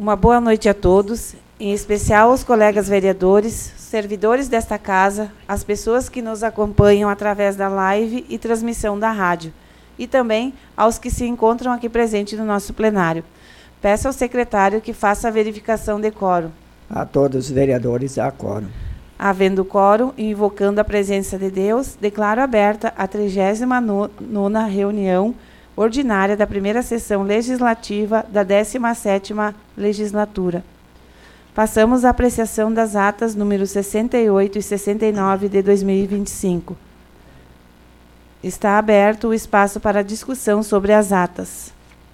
Uma boa noite a todos, em especial aos colegas vereadores, servidores desta casa, as pessoas que nos acompanham através da live e transmissão da rádio, e também aos que se encontram aqui presentes no nosso plenário. Peço ao secretário que faça a verificação de quórum. A todos os vereadores, há quórum. Havendo quórum e invocando a presença de Deus, declaro aberta a 39ª reunião ordinária da primeira sessão legislativa da 17ª legislatura. Passamos à apreciação das atas números 68 e 69 de 2025. Está aberto o espaço para discussão sobre as atas.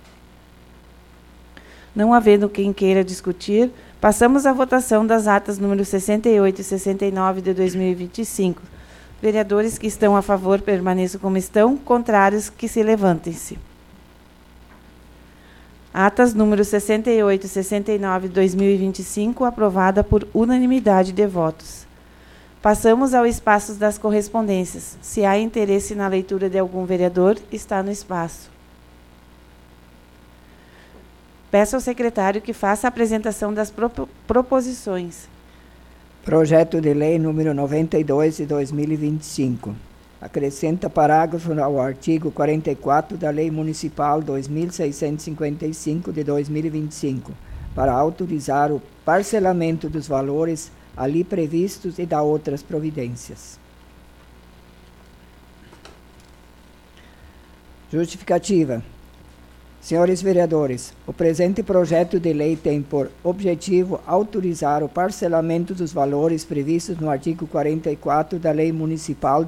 Não havendo quem queira discutir, passamos à votação das atas números 68 e 69 de 2025. Vereadores que estão a favor permaneçam como estão, contrários que se levantem-se. Atas números 68 e 69 de 2025, aprovada por unanimidade de votos. Passamos ao espaço das correspondências. Se há interesse na leitura de algum vereador, está no espaço. Peço ao secretário que faça a apresentação das proposições. Projeto de lei número 92 de 2025. Acrescenta parágrafo ao artigo 44 da Lei Municipal 2655 de 2025, para autorizar o parcelamento dos valores ali previstos e da outras providências. Justificativa. Senhores vereadores, o presente projeto de lei tem por objetivo autorizar o parcelamento dos valores previstos no artigo 44 da Lei Municipal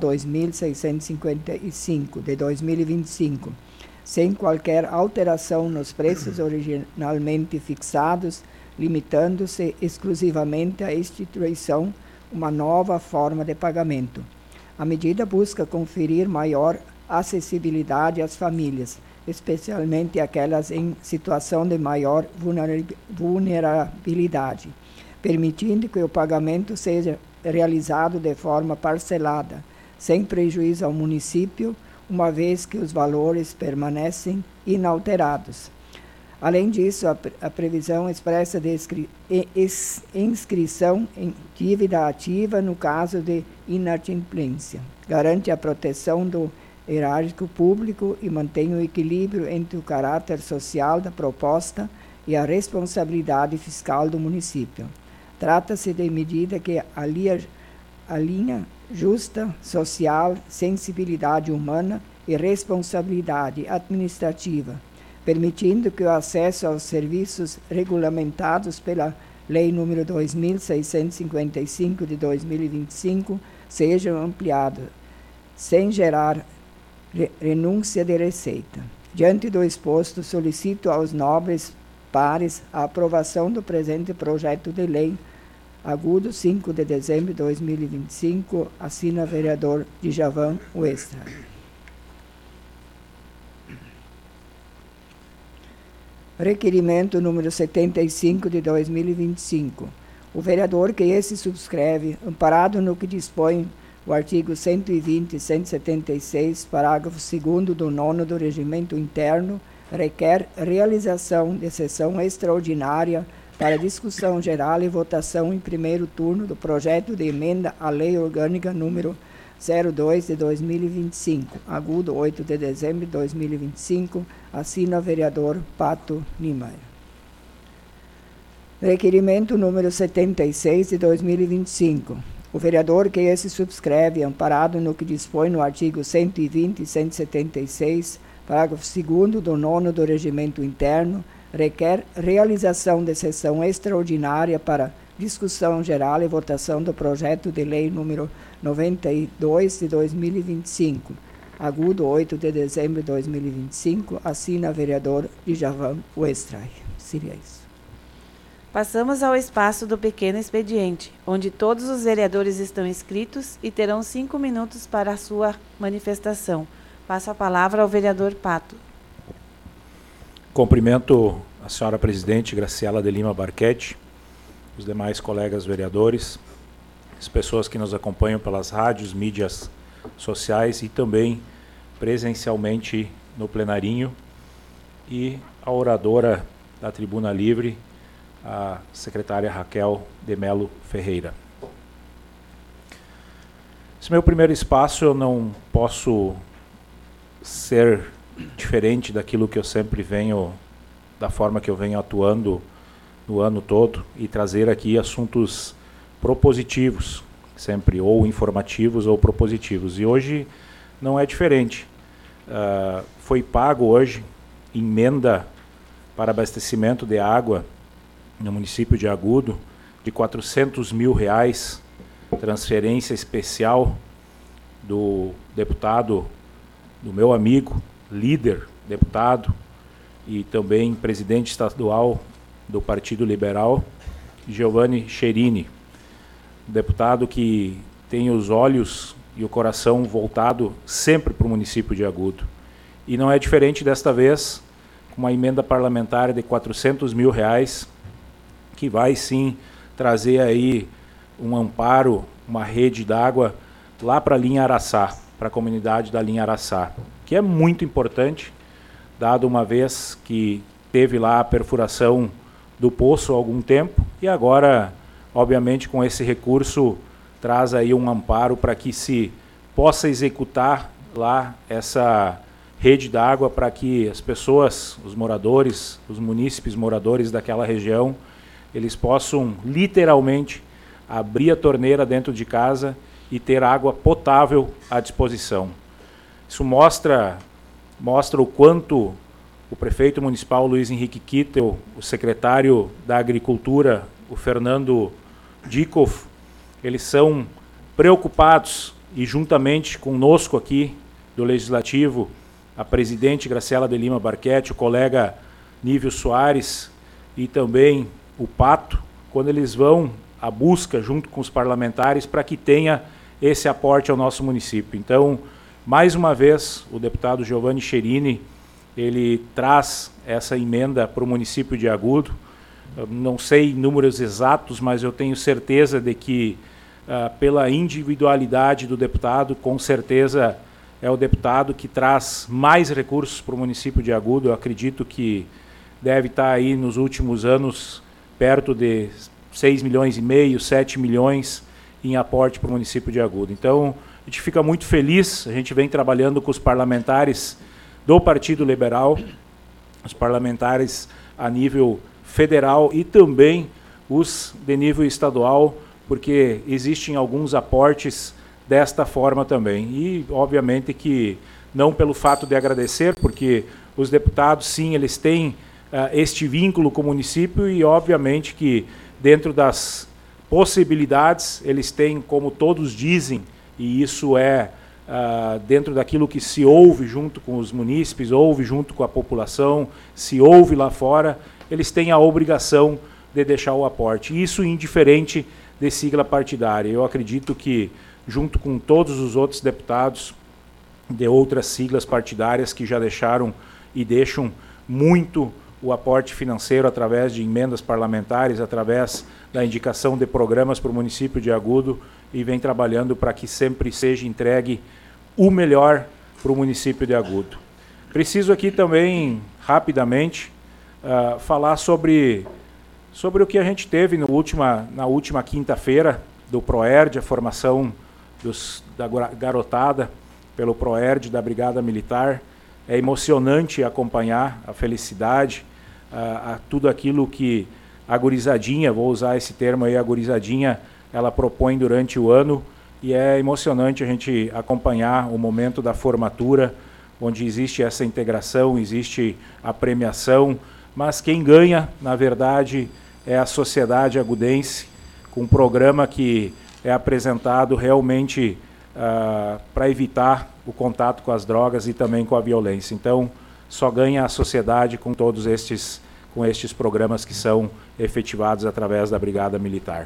2655 de 2025, sem qualquer alteração nos preços originalmente fixados, limitando-se exclusivamente à instituição uma nova forma de pagamento. A medida busca conferir maior acessibilidade às famílias, especialmente aquelas em situação de maior vulnerabilidade, permitindo que o pagamento seja realizado de forma parcelada, sem prejuízo ao município, uma vez que os valores permanecem inalterados. Além disso, a previsão expressa de inscrição em dívida ativa no caso de inadimplência garante a proteção do erário público e mantém o equilíbrio entre o caráter social da proposta e a responsabilidade fiscal do município. Trata-se de medida que alinha justa, social, sensibilidade humana e responsabilidade administrativa, permitindo que o acesso aos serviços regulamentados pela Lei nº 2655 de 2025 seja ampliado, sem gerar renúncia de receita. Diante do exposto, solicito aos nobres pares a aprovação do presente projeto de lei, agudo 5 de dezembro de 2025, assina vereador Djavan Westra. Requerimento número 75 de 2025. O vereador que esse subscreve, amparado no que dispõe o artigo 120 e 176, parágrafo 2º do 9º do Regimento Interno, requer realização de sessão extraordinária para discussão geral e votação em primeiro turno do projeto de emenda à Lei Orgânica número 02 de 2025, agudo 8 de dezembro de 2025, assina vereador Pato Niemeyer. Requerimento número 76 de 2025. O vereador que esse subscreve, amparado no que dispõe no artigo 120 e 176, parágrafo 2º do 9º do Regimento Interno, requer realização de sessão extraordinária para discussão geral e votação do projeto de lei número 92 de 2025, agudo 8 de dezembro de 2025, assina vereador Djavan Westray. Seria isso. Passamos ao espaço do pequeno expediente, onde todos os vereadores estão inscritos e terão 5 minutos para a sua manifestação. Passo a palavra ao vereador Pato. Cumprimento a senhora presidente Graciela de Lima Barquete, os demais colegas vereadores, as pessoas que nos acompanham pelas rádios, mídias sociais e também presencialmente no plenarinho, e a oradora da Tribuna Livre, a secretária Raquel de Melo Ferreira. Esse meu primeiro espaço, eu não posso ser diferente daquilo que eu sempre venho, da forma que eu venho atuando no ano todo, e trazer aqui assuntos propositivos, sempre ou informativos ou propositivos. E hoje não é diferente. Foi pago hoje emenda para abastecimento de água no município de Agudo de R$400 mil, transferência especial do deputado, do meu amigo, líder, deputado e também presidente estadual do Partido Liberal, Giovanni Cherini, deputado que tem os olhos e o coração voltado sempre para o município de Agudo. E não é diferente desta vez, com uma emenda parlamentar de R$400 mil, que vai sim trazer aí um amparo, uma rede d'água lá para a linha Araçá, para a comunidade da linha Araçá, que é muito importante, dado uma vez que teve lá a perfuração do poço há algum tempo, e agora, obviamente, com esse recurso, traz aí um amparo para que se possa executar lá essa rede d'água para que as pessoas, os moradores, os munícipes moradores daquela região, eles possam literalmente abrir a torneira dentro de casa e ter água potável à disposição. Isso mostra o quanto o prefeito municipal Luiz Henrique Kittel, o secretário da Agricultura, o Fernando Dikoff, eles são preocupados, e juntamente conosco aqui do Legislativo, a presidente Graciela de Lima Barquete, o colega Nívio Soares e também o Pato, quando eles vão à busca junto com os parlamentares para que tenha esse aporte ao nosso município. Então, mais uma vez, o deputado Giovanni Cherini, ele traz essa emenda para o município de Agudo. Eu não sei números exatos, mas eu tenho certeza de que, pela individualidade do deputado, com certeza é o deputado que traz mais recursos para o município de Agudo. Eu acredito que deve estar aí nos últimos anos perto de 6,5 milhões, 7 milhões em aporte para o município de Agudo. Então, a gente fica muito feliz, a gente vem trabalhando com os parlamentares do Partido Liberal, os parlamentares a nível federal e também os de nível estadual, porque existem alguns aportes desta forma também. E, obviamente, que não pelo fato de agradecer, porque os deputados, sim, eles têm este vínculo com o município e, obviamente, que dentro das possibilidades, eles têm, como todos dizem, e isso é dentro daquilo que se ouve junto com os munícipes, ouve junto com a população, se ouve lá fora, eles têm a obrigação de deixar o aporte. Isso indiferente de sigla partidária. Eu acredito que, junto com todos os outros deputados de outras siglas partidárias que já deixaram e deixam muito o aporte financeiro através de emendas parlamentares, através da indicação de programas para o município de Agudo, e vem trabalhando para que sempre seja entregue o melhor para o município de Agudo. Preciso aqui também, rapidamente, falar sobre o que a gente teve na última quinta-feira do PROERD, a formação da garotada pelo PROERD da Brigada Militar. É emocionante acompanhar a felicidade, a tudo aquilo que a gurizadinha, vou usar esse termo aí, a gurizadinha, ela propõe durante o ano, e é emocionante a gente acompanhar o momento da formatura, onde existe essa integração, existe a premiação, mas quem ganha, na verdade, é a sociedade agudense, com um programa que é apresentado realmente para evitar o contato com as drogas e também com a violência. Então, só ganha a sociedade com todos estes programas que são efetivados através da Brigada Militar.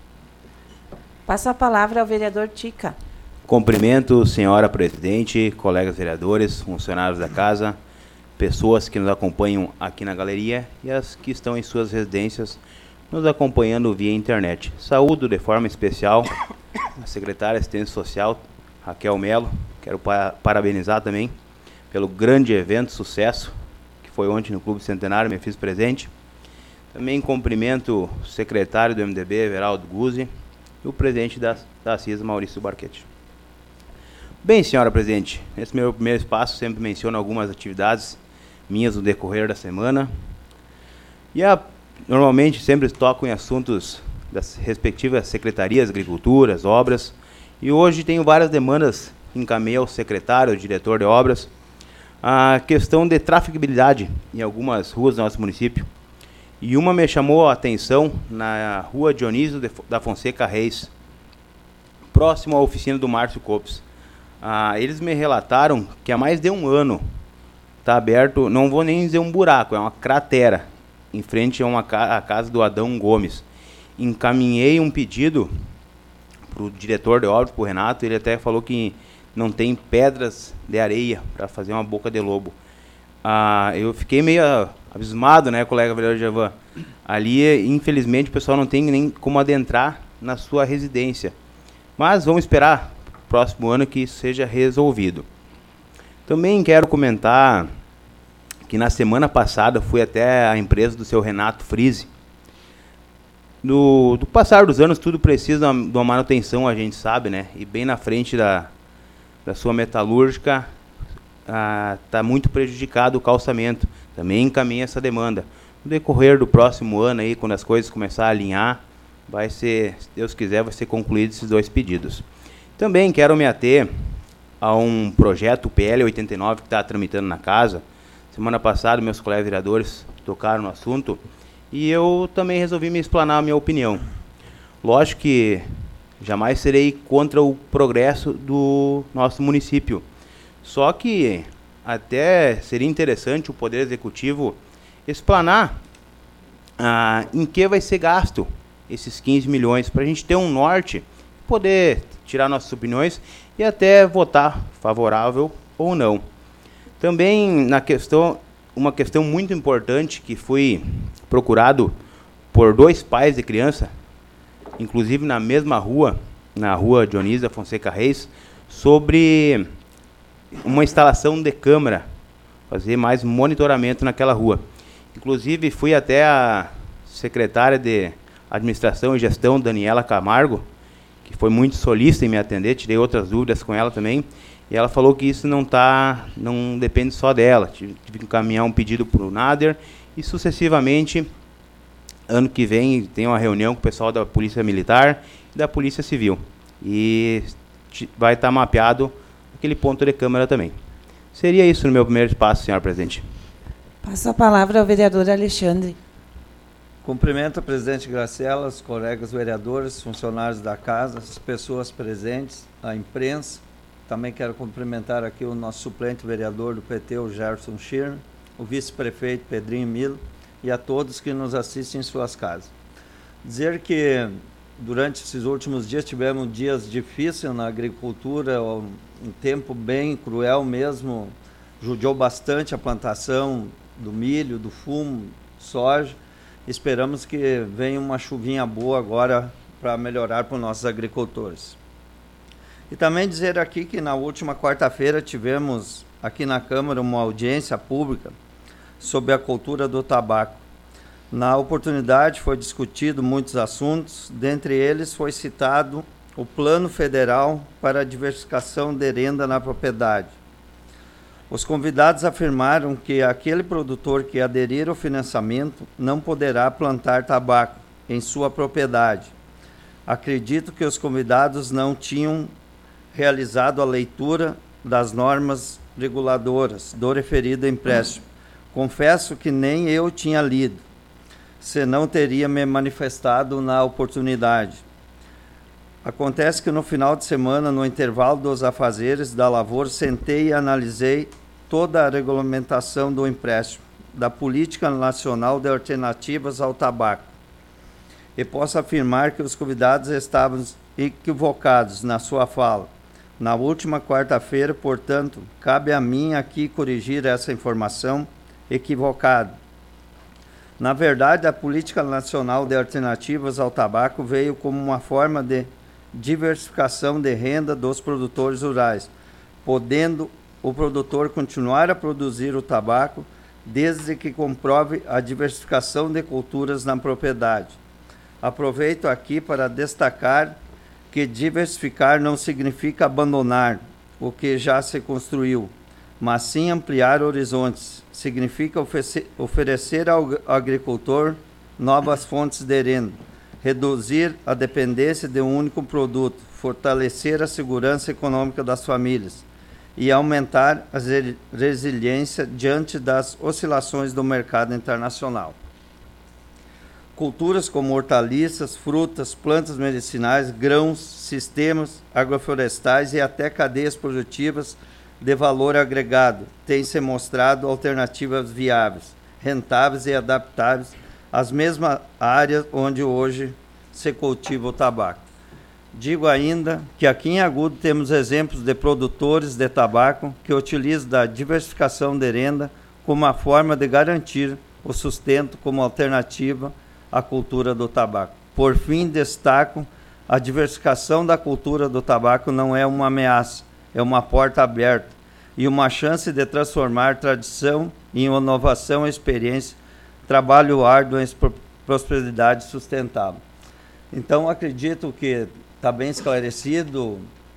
Passo a palavra ao vereador Tica. Cumprimento, senhora presidente, colegas vereadores, funcionários da casa, pessoas que nos acompanham aqui na galeria e as que estão em suas residências nos acompanhando via internet. Saúdo de forma especial a secretária de Assistência Social, Raquel Melo. Quero parabenizar também pelo grande evento, sucesso, que foi ontem no Clube Centenário, me fiz presente. Também cumprimento o secretário do MDB, Everaldo Guzzi, e o presidente da CISA, Maurício Barquete. Bem, senhora presidente, nesse meu primeiro espaço sempre menciono algumas atividades minhas no decorrer da semana. E normalmente sempre toco em assuntos das respectivas secretarias, agriculturas, obras. E hoje tenho várias demandas que encaminhei ao secretário, ao diretor de obras. A questão de trafegabilidade em algumas ruas do nosso município. E uma me chamou a atenção na rua Dionísio da Fonseca Reis, próximo à oficina do Márcio Copes. Eles me relataram que há mais de um ano está aberto, não vou nem dizer um buraco, é uma cratera, em frente à casa do Adão Gomes. Encaminhei um pedido para o diretor de obras, para o Renato, ele até falou que não tem pedras de areia para fazer uma boca de lobo. Eu fiquei meio abismado, né, colega vereador Javan? Ali, infelizmente, o pessoal não tem nem como adentrar na sua residência. Mas vamos esperar próximo ano que isso seja resolvido. Também quero comentar que na semana passada fui até a empresa do seu Renato Frize. Do passar dos anos, tudo precisa de uma manutenção, a gente sabe, né? E bem na frente da sua metalúrgica está muito prejudicado o calçamento. Também encaminhei essa demanda. No decorrer do próximo ano, aí, quando as coisas começarem a alinhar, vai ser, se Deus quiser, vai ser concluído esses 2 pedidos. Também quero me ater a um projeto PL 89 que está tramitando na casa. Semana passada, meus colegas vereadores tocaram no assunto e eu também resolvi me explanar a minha opinião. Lógico que jamais serei contra o progresso do nosso município. Só que até seria interessante o Poder Executivo explanar em que vai ser gasto esses 15 milhões, para a gente ter um norte, poder tirar nossas opiniões e até votar favorável ou não. Também uma questão muito importante que fui procurado por 2 pais de criança, inclusive na mesma rua, na rua Dionísio da Fonseca Reis, sobre uma instalação de câmera, fazer mais monitoramento naquela rua. Inclusive fui até a secretária de Administração e Gestão, Daniela Camargo, que foi muito solícita em me atender, tirei outras dúvidas com ela também, e ela falou que isso não depende só dela, tive que encaminhar um pedido para o Nader, e sucessivamente, ano que vem, tem uma reunião com o pessoal da Polícia Militar e da Polícia Civil, e vai estar mapeado aquele ponto de câmera também. Seria isso no meu primeiro espaço, senhora presidente. Passo a palavra ao vereador Alexandre. Cumprimento a presidente Graciela, os colegas vereadores, funcionários da casa, as pessoas presentes, a imprensa. Também quero cumprimentar aqui o nosso suplente vereador do PT, o Gerson Schirmer, o vice-prefeito Pedrinho Milo e a todos que nos assistem em suas casas. Dizer que durante esses últimos dias tivemos dias difíceis na agricultura, um tempo bem cruel mesmo, judiou bastante a plantação do milho, do fumo, soja. Esperamos que venha uma chuvinha boa agora para melhorar para os nossos agricultores. E também dizer aqui que na última quarta-feira tivemos aqui na Câmara uma audiência pública sobre a cultura do tabaco. Na oportunidade foi discutido muitos assuntos, dentre eles foi citado o Plano Federal para a Diversificação de Renda na Propriedade. Os convidados afirmaram que aquele produtor que aderir ao financiamento não poderá plantar tabaco em sua propriedade. Acredito que os convidados não tinham realizado a leitura das normas reguladoras do referido empréstimo. Confesso que nem eu tinha lido, senão teria me manifestado na oportunidade. Acontece que no final de semana, no intervalo dos afazeres da lavoura, sentei e analisei toda a regulamentação do empréstimo, da Política Nacional de Alternativas ao Tabaco. E posso afirmar que os convidados estavam equivocados na sua fala. Na última quarta-feira, portanto, cabe a mim aqui corrigir essa informação equivocada. Na verdade, a Política Nacional de Alternativas ao Tabaco veio como uma forma de diversificação de renda dos produtores rurais, podendo o produtor continuar a produzir o tabaco desde que comprove a diversificação de culturas na propriedade. Aproveito aqui para destacar que diversificar não significa abandonar o que já se construiu, mas sim ampliar horizontes. Significa oferecer ao agricultor novas fontes de renda, reduzir a dependência de um único produto, fortalecer a segurança econômica das famílias e aumentar a resiliência diante das oscilações do mercado internacional. Culturas como hortaliças, frutas, plantas medicinais, grãos, sistemas agroflorestais e até cadeias produtivas de valor agregado têm se mostrado alternativas viáveis, rentáveis e adaptáveis às mesmas áreas onde hoje se cultiva o tabaco. Digo ainda que aqui em Agudo temos exemplos de produtores de tabaco que utilizam da diversificação de renda como uma forma de garantir o sustento como alternativa à cultura do tabaco. Por fim, destaco a diversificação da cultura do tabaco não é uma ameaça, é uma porta aberta e uma chance de transformar tradição em inovação, experiência, trabalho árduo em prosperidade sustentável. Então, acredito que está bem esclarecido.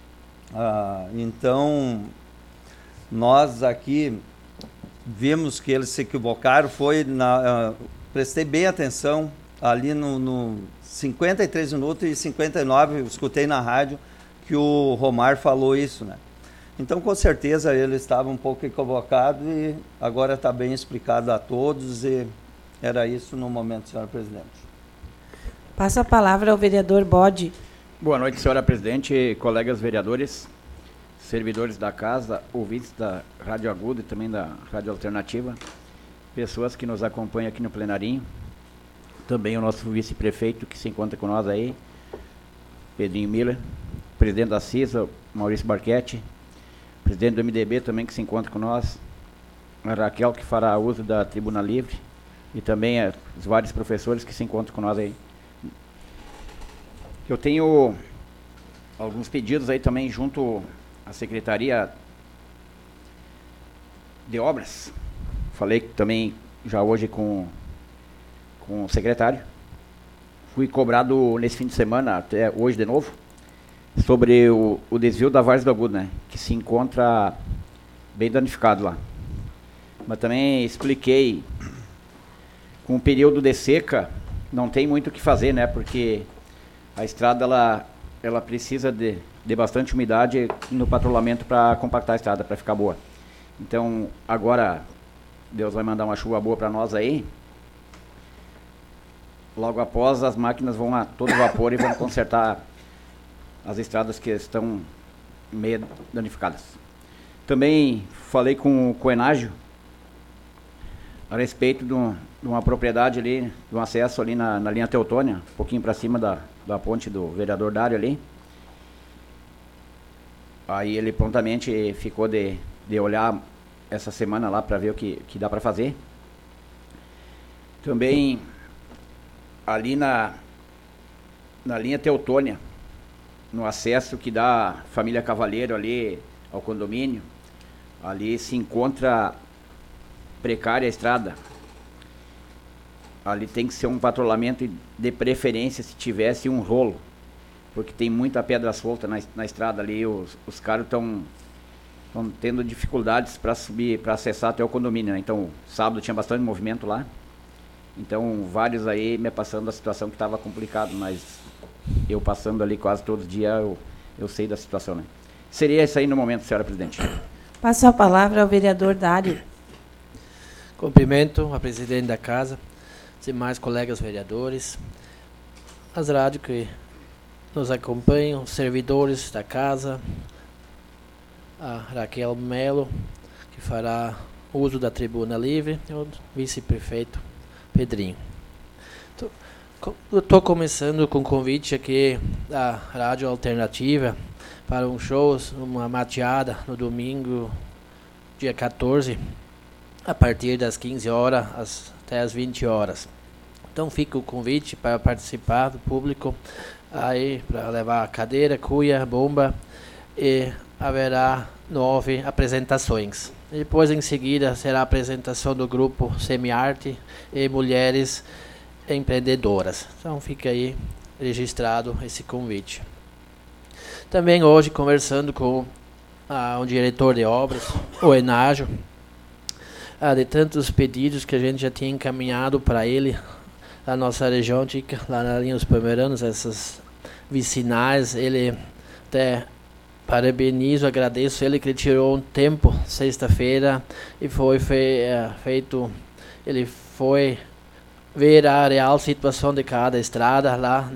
Então, nós aqui vimos que eles se equivocaram, prestei bem atenção ali no 53 minutos e 59, eu escutei na rádio que o Romar falou isso, né? Então, com certeza, ele estava um pouco equivocado e agora está bem explicado a todos e era isso no momento, senhora presidente. Passo a palavra ao vereador Bode. Boa noite, senhora presidente, colegas vereadores, servidores da casa, ouvintes da Rádio Agudo e também da Rádio Alternativa, pessoas que nos acompanham aqui no plenarinho, também o nosso vice-prefeito que se encontra com nós aí, Pedrinho Miller, presidente da CISA, Maurício Barquete, presidente do MDB também que se encontra com nós, a Raquel que fará uso da Tribuna Livre e também os vários professores que se encontram com nós aí. Eu tenho alguns pedidos aí também junto à Secretaria de Obras. Falei também já hoje com o secretário. Fui cobrado nesse fim de semana, até hoje de novo, sobre o desvio da Várzea do Agudo, né? Que se encontra bem danificado lá. Mas também expliquei, com o período de seca, não tem muito o que fazer, né? Porque a estrada ela precisa de bastante umidade no patrulhamento para compactar a estrada, para ficar boa. Então, agora, Deus vai mandar uma chuva boa para nós aí. Logo após, as máquinas vão a todo vapor e vão consertar as estradas que estão meio danificadas. Também falei com o Enágio a respeito de uma propriedade ali, de um acesso ali na linha Teutônia, um pouquinho para cima da ponte do vereador Dário ali. Aí ele prontamente ficou de olhar essa semana lá para ver o que dá para fazer. Também ali na linha Teutônia, no acesso que dá a família Cavaleiro ali ao condomínio, ali se encontra precária a estrada. Ali tem que ser um patrulhamento de preferência se tivesse um rolo, porque tem muita pedra solta na estrada ali, os caras estão tendo dificuldades para subir, para acessar até o condomínio, né? Então, sábado tinha bastante movimento lá, então vários aí me passando a situação que estava complicado, mas eu passando ali quase todo dia, eu sei da situação, né? Seria isso aí no momento, senhora presidente. Passo a palavra ao vereador Dário. Cumprimento a presidente da casa, demais colegas vereadores, as rádios que nos acompanham, os servidores da casa, a Raquel Melo, que fará uso da Tribuna Livre, e o vice-prefeito Pedrinho. Eu estou começando com um convite aqui da Rádio Alternativa para um show, uma mateada no domingo, dia 14, a partir das 15 horas até as 20 horas. Então fica o convite para participar do público, aí para levar cadeira, cuia, bomba, e haverá 9 apresentações. E depois, em seguida, será a apresentação do grupo Semiarte e Mulheres Empreendedoras. Então, fica aí registrado esse convite. Também hoje, conversando com o diretor de obras, o Enágio, de tantos pedidos que a gente já tinha encaminhado para ele, a nossa região, lá na linha dos Pomeranos, essas vicinais, ele até parabenizo, agradeço ele que ele tirou um tempo, sexta-feira, e foi feito, ele foi ver a real situação de cada estrada lá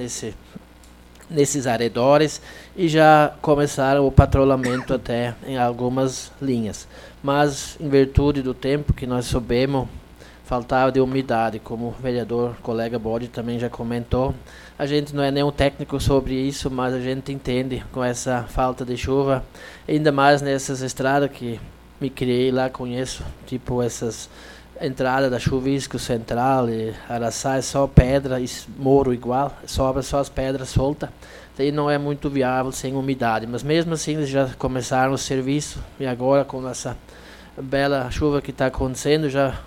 nesses arredores, e já começaram o patrulhamento até em algumas linhas. Mas, em virtude do tempo que nós soubemos, faltava de umidade, como o vereador, colega Bode também já comentou. A gente não é nenhum técnico sobre isso, mas a gente entende com essa falta de chuva, ainda mais nessas estradas que me criei lá, conheço, tipo essas entradas da Chuvisco Central e Araçá, é só pedra e moro igual, sobra só as pedras soltas. Daí não é muito viável sem umidade, mas mesmo assim eles já começaram o serviço, e agora com essa bela chuva que está acontecendo, já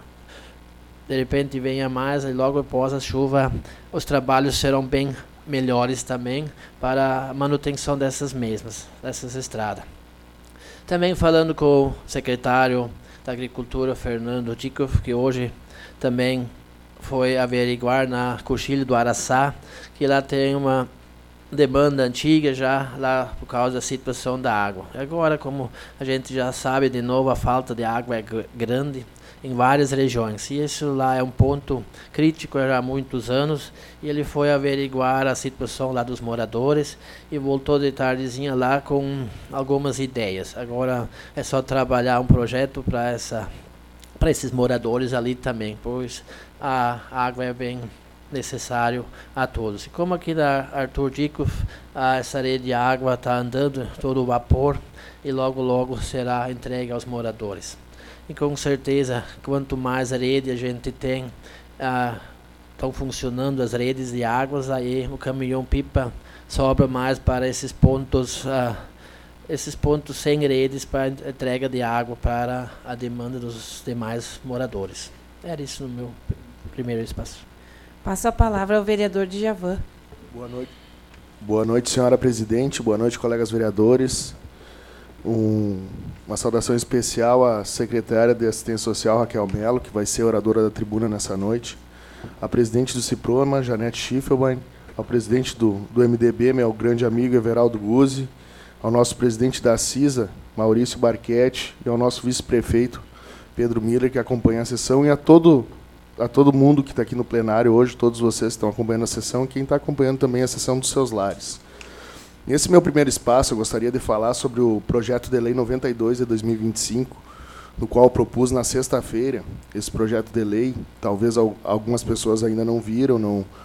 de repente venha mais, e logo após a chuva os trabalhos serão bem melhores também para a manutenção dessas estradas. Também falando com o secretário da Agricultura, Fernando Tikoff, que hoje também foi averiguar na Coxilha do Araçá, que lá tem uma demanda antiga já lá por causa da situação da água. Agora, como a gente já sabe, de novo a falta de água é grande em várias regiões, e isso lá é um ponto crítico já há muitos anos, e ele foi averiguar a situação lá dos moradores e voltou de tardezinha lá com algumas ideias. Agora é só trabalhar um projeto para esses moradores ali também, pois a água é bem necessário a todos. E como aqui da Arthur Dikoff, essa rede de água está andando todo o vapor, e logo será entregue aos moradores. E com certeza, quanto mais rede a gente tem, estão funcionando as redes de águas, aí o caminhão-pipa sobra mais para esses pontos sem redes para entrega de água para a demanda dos demais moradores. Era isso no meu primeiro espaço. Passo a palavra ao vereador Djavan. Boa noite. Boa noite, senhora presidente. Boa noite, colegas vereadores. Uma saudação especial à secretária de Assistência Social, Raquel Mello, que vai ser oradora da tribuna nessa noite. A presidente do Ciproma, Janete Schiffelbein. Ao presidente do MDB, meu grande amigo Everaldo Guzzi. Ao nosso presidente da CISA, Maurício Barchetti. E ao nosso vice-prefeito, Pedro Miller, que acompanha a sessão. E a todo mundo que está aqui no plenário hoje, todos vocês que estão acompanhando a sessão, e quem está acompanhando também a sessão dos seus lares. Nesse meu primeiro espaço, eu gostaria de falar sobre o projeto de lei 92 de 2025, no qual eu propus na sexta-feira esse projeto de lei. Talvez algumas pessoas ainda não viram,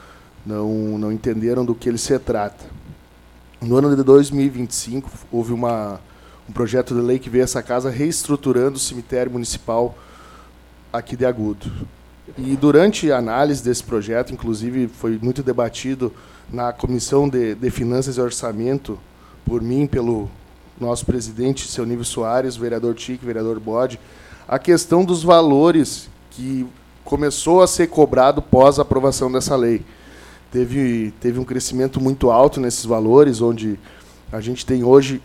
não entenderam do que ele se trata. No ano de 2025, houve um projeto de lei que veio a essa casa reestruturando o cemitério municipal aqui de Agudo. E durante a análise desse projeto, inclusive foi muito debatido na Comissão de Finanças e Orçamento, por mim, pelo nosso presidente, seu Nível Soares, o vereador Tique, o vereador Bode, a questão dos valores que começou a ser cobrado pós a aprovação dessa lei. Teve um crescimento muito alto nesses valores, onde a gente tem hoje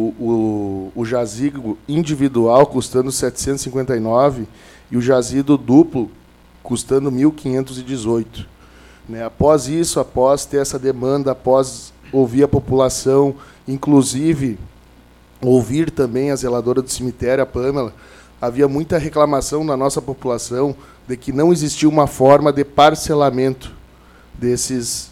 o jazigo individual custando 759 e o jazido duplo custando 1.518. Após isso, após ter essa demanda, após ouvir a população, inclusive ouvir também a zeladora do cemitério, a Pamela, havia muita reclamação da nossa população de que não existia uma forma de parcelamento desse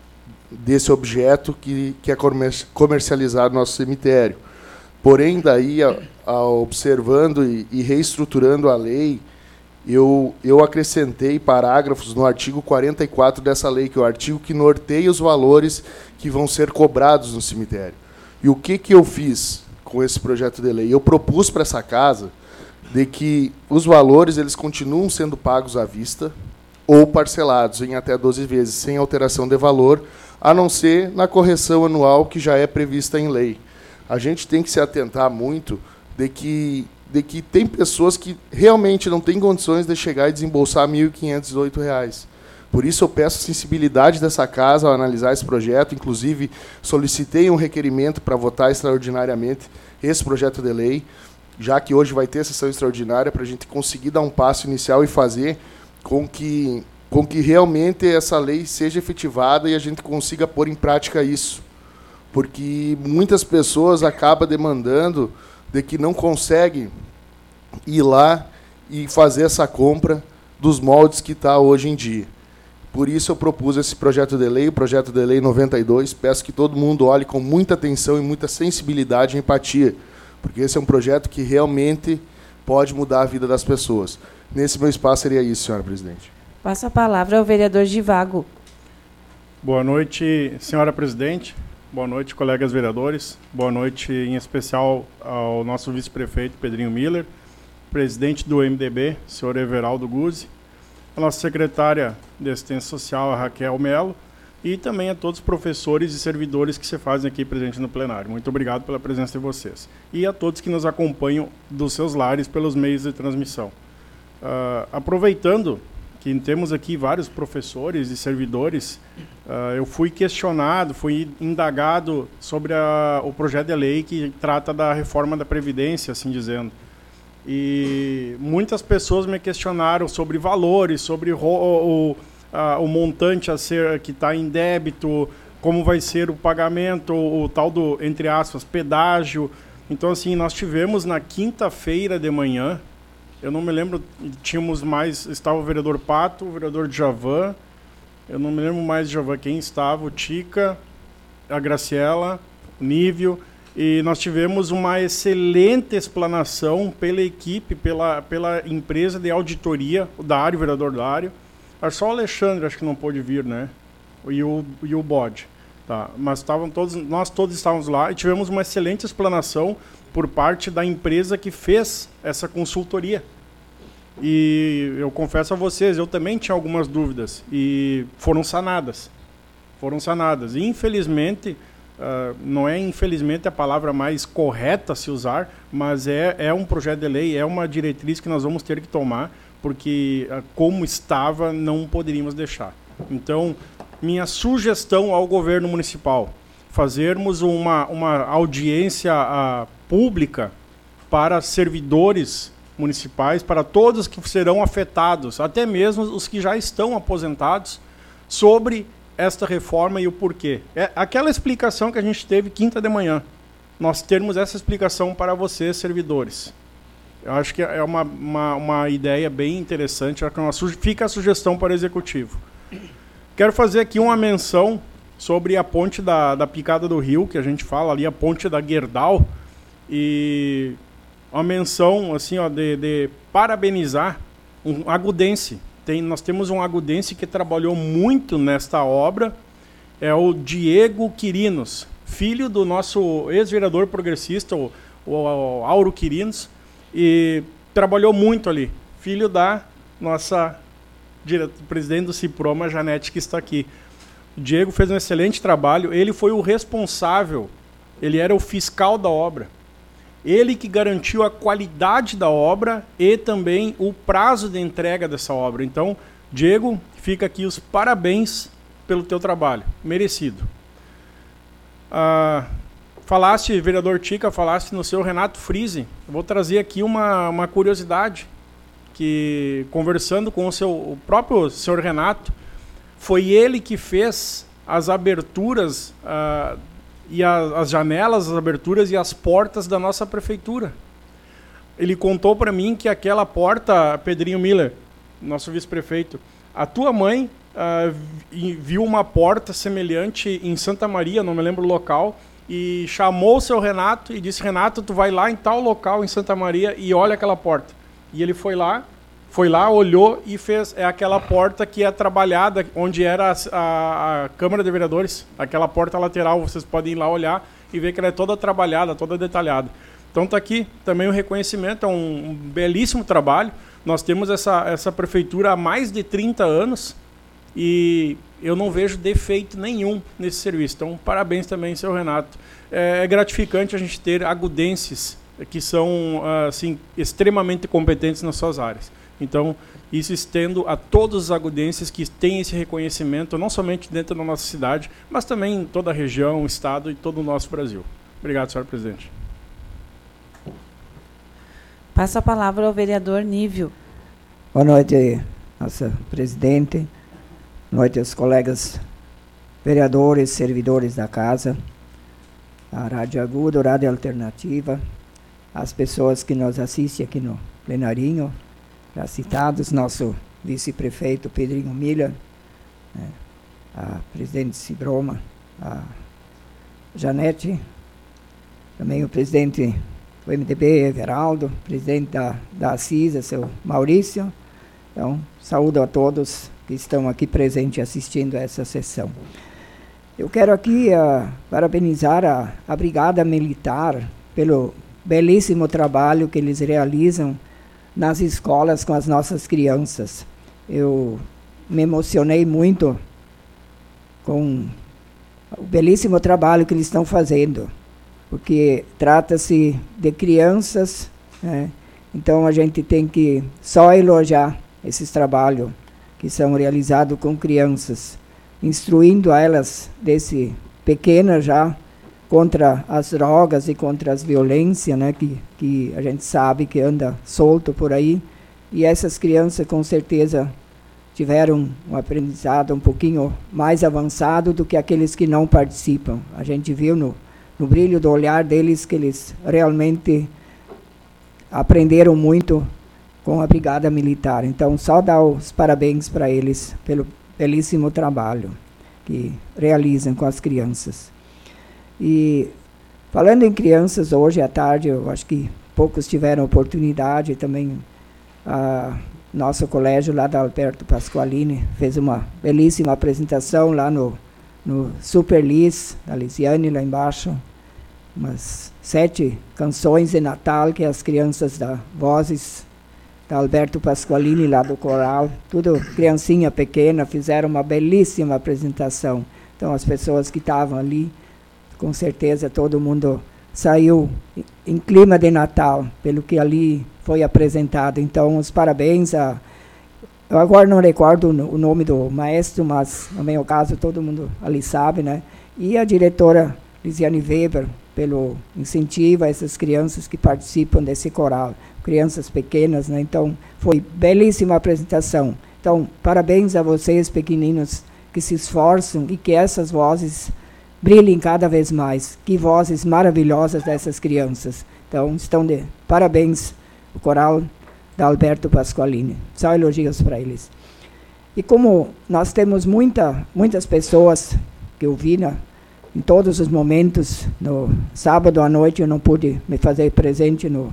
objeto que é comercializado no nosso cemitério. Porém, daí, observando e reestruturando a lei, eu acrescentei parágrafos no artigo 44 dessa lei, que é o artigo que norteia os valores que vão ser cobrados no cemitério. E o que eu fiz com esse projeto de lei? Eu propus para essa casa de que os valores eles continuam sendo pagos à vista ou parcelados em até 12 vezes, sem alteração de valor, a não ser na correção anual que já é prevista em lei. A gente tem que se atentar muito de que de que tem pessoas que realmente não têm condições de chegar e desembolsar R$ 1.518. Por isso eu peço a sensibilidade dessa casa ao analisar esse projeto. Inclusive, solicitei um requerimento para votar extraordinariamente esse projeto de lei, já que hoje vai ter sessão extraordinária, para a gente conseguir dar um passo inicial e fazer com que realmente essa lei seja efetivada e a gente consiga pôr em prática isso. Porque muitas pessoas acabam demandando de que não conseguem ir lá e fazer essa compra dos moldes que está hoje em dia. Por isso eu propus esse projeto de lei, o projeto de lei 92. Peço que todo mundo olhe com muita atenção e muita sensibilidade e empatia, porque esse é um projeto que realmente pode mudar a vida das pessoas. Nesse meu espaço seria isso, senhora presidente. Passo a palavra ao vereador Givago. Boa noite, senhora presidente. Boa noite, colegas vereadores. Boa noite, em especial, ao nosso vice-prefeito, Pedrinho Miller, presidente do MDB, senhor Everaldo Guzzi, a nossa secretária de Assistência Social, a Raquel Melo, e também a todos os professores e servidores que se fazem aqui presente no plenário. Muito obrigado pela presença de vocês. E a todos que nos acompanham dos seus lares pelos meios de transmissão. Aproveitando que temos aqui vários professores e servidores, eu fui questionado, fui indagado sobre o projeto de lei que trata da reforma da Previdência, assim dizendo. E muitas pessoas me questionaram sobre valores, sobre o montante a ser que está em débito, como vai ser o pagamento, o tal do, entre aspas, pedágio. Então, assim, nós tivemos na quinta-feira de manhã, eu não me lembro, tínhamos mais, estava o vereador Pato, o vereador Djavan, eu não me lembro mais de Djavan quem estava, o Tica, a Graciela, o Nívio, e nós tivemos uma excelente explanação pela equipe, pela empresa de auditoria, o Dário, o vereador Dário. Só o Alexandre acho que não pôde vir, né? E o Bode. Tá. Mas nós todos estávamos lá e tivemos uma excelente explanação por parte da empresa que fez essa consultoria. E eu confesso a vocês, eu também tinha algumas dúvidas e foram sanadas. E, infelizmente, não é infelizmente a palavra mais correta a se usar, mas é um projeto de lei, é uma diretriz que nós vamos ter que tomar, porque como estava, não poderíamos deixar. Então, minha sugestão ao governo municipal, fazermos uma audiência pública para servidores municipais, para todos que serão afetados, até mesmo os que já estão aposentados, sobre esta reforma e o porquê. É aquela explicação que a gente teve quinta de manhã. Nós termos essa explicação para vocês, servidores. Eu acho que é uma ideia bem interessante, fica a sugestão para o Executivo. Quero fazer aqui uma menção sobre a ponte da Picada do Rio, que a gente fala ali, a ponte da Gerdau, e uma menção assim, ó, de parabenizar um agudense. Nós temos um agudense que trabalhou muito nesta obra, é o Diego Quirinos, filho do nosso ex-vereador progressista, o Auro Quirinos, e trabalhou muito ali, filho da nossa presidente do Ciproma, Janete, que está aqui. O Diego fez um excelente trabalho, ele foi o responsável, ele era o fiscal da obra. Ele que garantiu a qualidade da obra e também o prazo de entrega dessa obra. Então, Diego, fica aqui os parabéns pelo teu trabalho, merecido. Falaste, vereador Tica, falaste no seu Renato Friese. Eu vou trazer aqui uma curiosidade, que conversando com o próprio senhor Renato, foi ele que fez as aberturas e as janelas, as aberturas e as portas da nossa prefeitura. Ele contou para mim que aquela porta, Pedrinho Miller, nosso vice-prefeito, a tua mãe viu uma porta semelhante em Santa Maria, não me lembro o local, e chamou o seu Renato e disse: Renato, tu vai lá em tal local em Santa Maria e olha aquela porta. E ele foi lá, olhou e fez aquela porta que é trabalhada, onde era a Câmara de Vereadores, aquela porta lateral, vocês podem ir lá olhar e ver que ela é toda trabalhada, toda detalhada. Então está aqui também o reconhecimento, é um belíssimo trabalho. Nós temos essa prefeitura há mais de 30 anos e eu não vejo defeito nenhum nesse serviço. Então, parabéns também, seu Renato. É gratificante a gente ter agudenses que são assim, extremamente competentes nas suas áreas. Então, isso estendo a todos os agudenses que têm esse reconhecimento, não somente dentro da nossa cidade, mas também em toda a região, estado e todo o nosso Brasil. Obrigado, senhor presidente. Passo a palavra ao vereador Nívio. Boa noite, nossa presidente. Boa noite aos colegas vereadores, servidores da casa, a Rádio Agudo, Rádio Alternativa, as pessoas que nos assistem aqui no plenarinho, já citados, nosso vice-prefeito Pedrinho Miller, a presidente Cibroma, a Janete, também o presidente do MDB, Everaldo, presidente da CISA, seu Maurício. Então, saúdo a todos que estão aqui presentes assistindo a essa sessão. Eu quero aqui parabenizar a Brigada Militar pelo belíssimo trabalho que eles realizam nas escolas com as nossas crianças. Eu me emocionei muito com o belíssimo trabalho que eles estão fazendo, porque trata-se de crianças, né? Então a gente tem que só elogiar esses trabalhos que são realizados com crianças, instruindo elas desde pequenas já contra as drogas e contra as violências, né, que a gente sabe que anda solto por aí. E essas crianças com certeza tiveram um aprendizado um pouquinho mais avançado do que aqueles que não participam. A gente viu no brilho do olhar deles que eles realmente aprenderam muito com a Brigada Militar. Então, só dar os parabéns para eles pelo belíssimo trabalho que realizam com as crianças. E, falando em crianças, hoje à tarde, eu acho que poucos tiveram oportunidade, também nosso colégio lá da Alberto Pasqualini fez uma belíssima apresentação lá no Super Lis, da Lisiane, lá embaixo, umas 7 canções de Natal que as crianças da Vozes da Alberto Pasqualini, lá do coral, tudo criancinha pequena, fizeram uma belíssima apresentação. Então, as pessoas que estavam ali, com certeza todo mundo saiu em clima de Natal, pelo que ali foi apresentado. Então, os parabéns eu agora não recordo o nome do maestro, mas, no meu caso, todo mundo ali sabe, né? E a diretora Lisiane Weber, pelo incentivo a essas crianças que participam desse coral, crianças pequenas, né? Então, foi belíssima apresentação. Então, parabéns a vocês, pequeninos, que se esforçam e que essas vozes brilhem cada vez mais. Que vozes maravilhosas dessas crianças. Então, estão de parabéns, o coral da Alberto Pasqualini. Só elogios para eles. E como nós temos muitas pessoas que eu vi em todos os momentos, no sábado à noite eu não pude me fazer presente no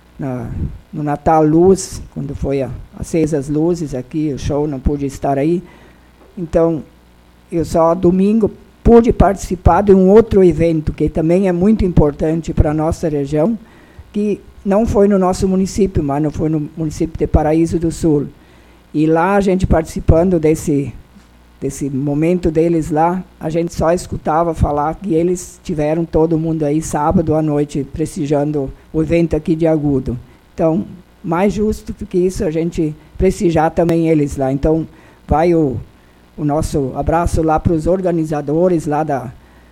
Natal Luz, quando foi acesa as luzes aqui, o show, não pude estar aí. Então, eu só domingo pude participar de um outro evento, que também é muito importante para a nossa região, que não foi no nosso município, mas não foi no município de Paraíso do Sul. E lá, a gente participando desse momento deles lá, a gente só escutava falar que eles tiveram todo mundo aí sábado à noite prestigiando o evento aqui de Agudo. Então, mais justo do que isso, a gente prestigiar também eles lá. Então, vai o nosso abraço lá para os organizadores lá da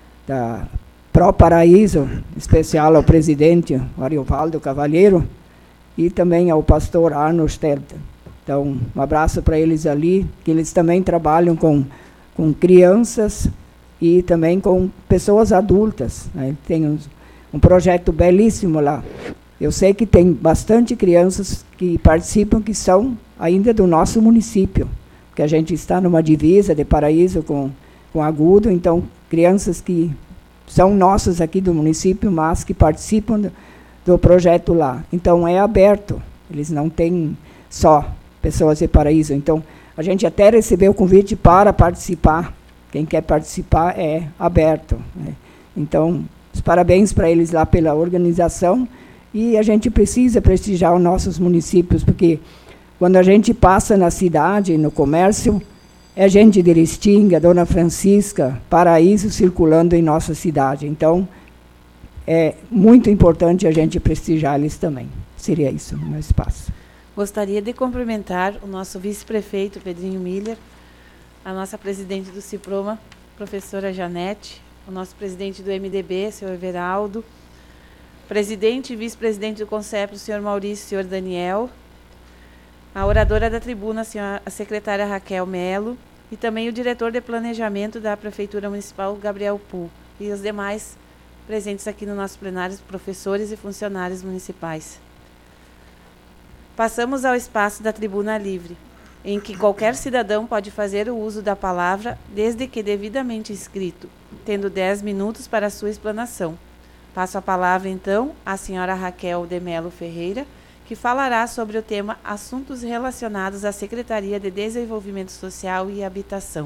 Pro Paraíso, especial ao presidente Ariovaldo Cavalheiro e também ao pastor Arno Sterta. Então, um abraço para eles ali, que eles também trabalham com crianças e também com pessoas adultas, né? Tem um projeto belíssimo lá. Eu sei que tem bastante crianças que participam que são ainda do nosso município, porque a gente está numa divisa de Paraíso com Agudo, então crianças que são nossas aqui do município, mas que participam do projeto lá. Então, é aberto, eles não têm só pessoas de Paraíso. Então, a gente até recebeu o convite para participar. Quem quer participar é aberto, né? Então, os parabéns para eles lá pela organização. E a gente precisa prestigiar os nossos municípios, porque quando a gente passa na cidade, no comércio, é gente de Restinga, Dona Francisca, Paraíso circulando em nossa cidade. Então, é muito importante a gente prestigiar eles também. Seria isso no meu espaço. Gostaria de cumprimentar o nosso vice-prefeito, Pedrinho Miller, a nossa presidente do Ciproma, professora Janete, o nosso presidente do MDB, senhor Everaldo, presidente e vice-presidente do CONCEP, o senhor Maurício e o senhor Daniel, a oradora da tribuna, a secretária Raquel Melo, e também o diretor de planejamento da Prefeitura Municipal, Gabriel Pu, e os demais presentes aqui no nosso plenário, professores e funcionários municipais. Passamos ao espaço da tribuna livre, em que qualquer cidadão pode fazer o uso da palavra, desde que devidamente inscrito, tendo 10 minutos para a sua explanação. Passo a palavra, então, à senhora Raquel de Melo Ferreira, que falará sobre o tema Assuntos relacionados à Secretaria de Desenvolvimento Social e Habitação.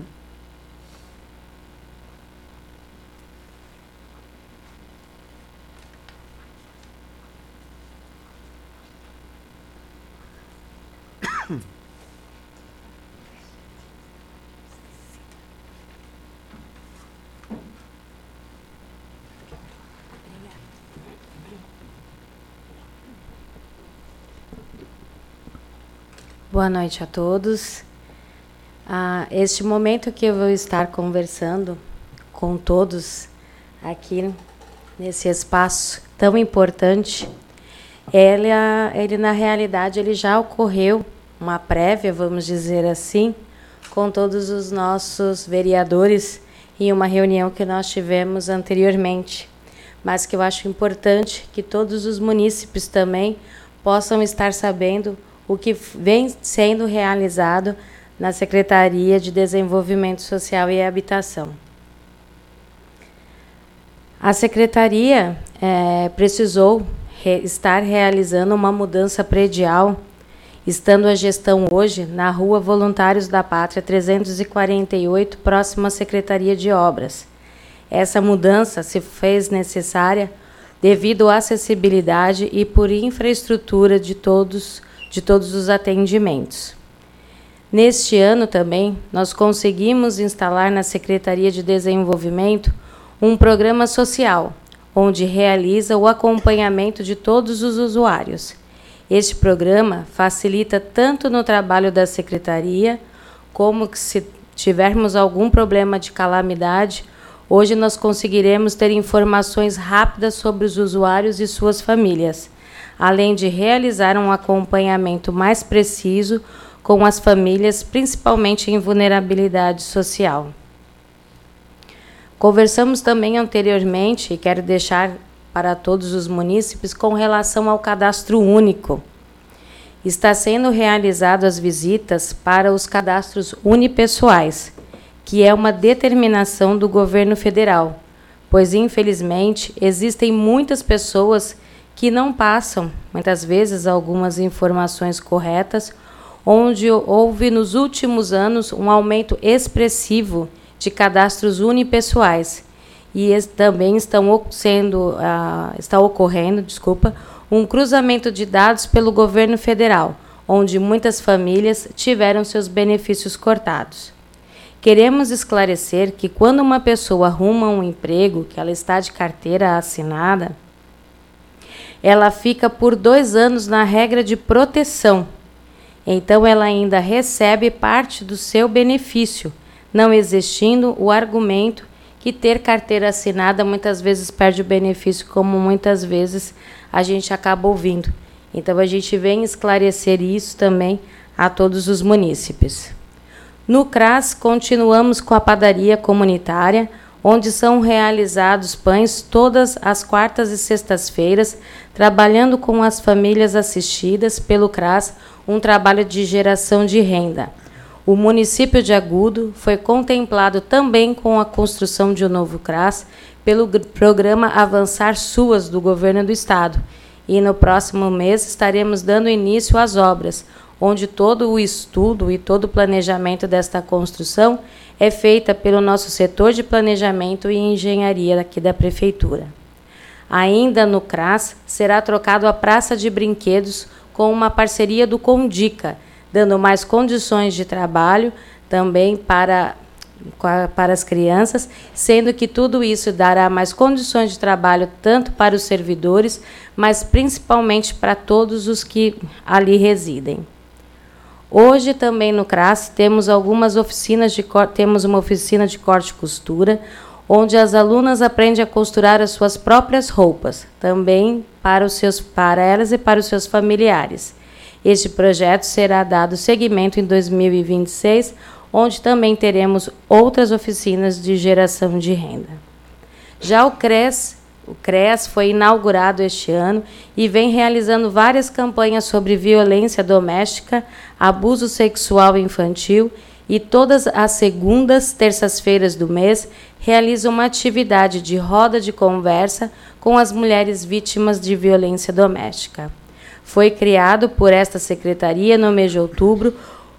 Boa noite a todos. Este momento que eu vou estar conversando com todos aqui nesse espaço tão importante, ele na realidade ele já ocorreu, uma prévia, vamos dizer assim, com todos os nossos vereadores em uma reunião que nós tivemos anteriormente, mas que eu acho importante que todos os munícipes também possam estar sabendo o que vem sendo realizado na Secretaria de Desenvolvimento Social e Habitação. A Secretaria precisou estar realizando uma mudança predial, estando a gestão hoje na Rua Voluntários da Pátria 348, próxima à Secretaria de Obras. Essa mudança se fez necessária devido à acessibilidade e por infraestrutura de todos os atendimentos. Neste ano também, nós conseguimos instalar na Secretaria de Desenvolvimento um programa social, onde realiza o acompanhamento de todos os usuários. Este programa facilita tanto no trabalho da Secretaria, como que se tivermos algum problema de calamidade, hoje nós conseguiremos ter informações rápidas sobre os usuários e suas famílias, além de realizar um acompanhamento mais preciso com as famílias, principalmente em vulnerabilidade social. Conversamos também anteriormente, e quero deixar para todos os munícipes, com relação ao cadastro único. Está sendo realizado as visitas para os cadastros unipessoais, que é uma determinação do governo federal, pois, infelizmente, existem muitas pessoas que não passam, muitas vezes, algumas informações corretas, onde houve, nos últimos anos, um aumento expressivo de cadastros unipessoais. E também está ocorrendo, um cruzamento de dados pelo governo federal, onde muitas famílias tiveram seus benefícios cortados. Queremos esclarecer que, quando uma pessoa arruma um emprego, que ela está de carteira assinada, ela fica por 2 anos na regra de proteção. Então, ela ainda recebe parte do seu benefício, não existindo o argumento que ter carteira assinada muitas vezes perde o benefício, como muitas vezes a gente acaba ouvindo. Então, a gente vem esclarecer isso também a todos os munícipes. No CRAS, continuamos com a padaria comunitária, onde são realizados pães todas as quartas e sextas-feiras, trabalhando com as famílias assistidas pelo CRAS, um trabalho de geração de renda. O município de Agudo foi contemplado também com a construção de um novo CRAS pelo programa Avançar SUAS do Governo do Estado. E no próximo mês estaremos dando início às obras, onde todo o estudo e todo o planejamento desta construção é feita pelo nosso setor de planejamento e engenharia aqui da Prefeitura. Ainda no CRAS, será trocado a praça de brinquedos com uma parceria do Condica, dando mais condições de trabalho também para para as crianças, sendo que tudo isso dará mais condições de trabalho tanto para os servidores, mas principalmente para todos os que ali residem. Hoje também no CRAS temos temos uma oficina de corte e costura, onde as alunas aprendem a costurar as suas próprias roupas, também para elas e para os seus familiares. Este projeto será dado seguimento em 2026, onde também teremos outras oficinas de geração de renda. Já o CRES foi inaugurado este ano e vem realizando várias campanhas sobre violência doméstica, abuso sexual infantil, e todas as segundas, terças-feiras do mês, realiza uma atividade de roda de conversa com as mulheres vítimas de violência doméstica. Foi criado por esta secretaria no mês de outubro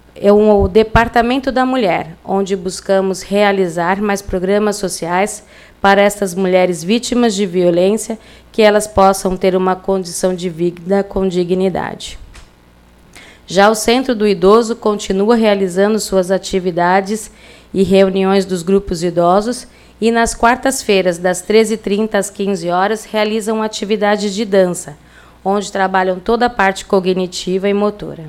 o Departamento da Mulher, onde buscamos realizar mais programas sociais para estas mulheres vítimas de violência, que elas possam ter uma condição de vida com dignidade. Já o Centro do Idoso continua realizando suas atividades e reuniões dos grupos idosos, e nas quartas-feiras, das 13h30 às 15 horas, realizam atividade de dança, onde trabalham toda a parte cognitiva e motora.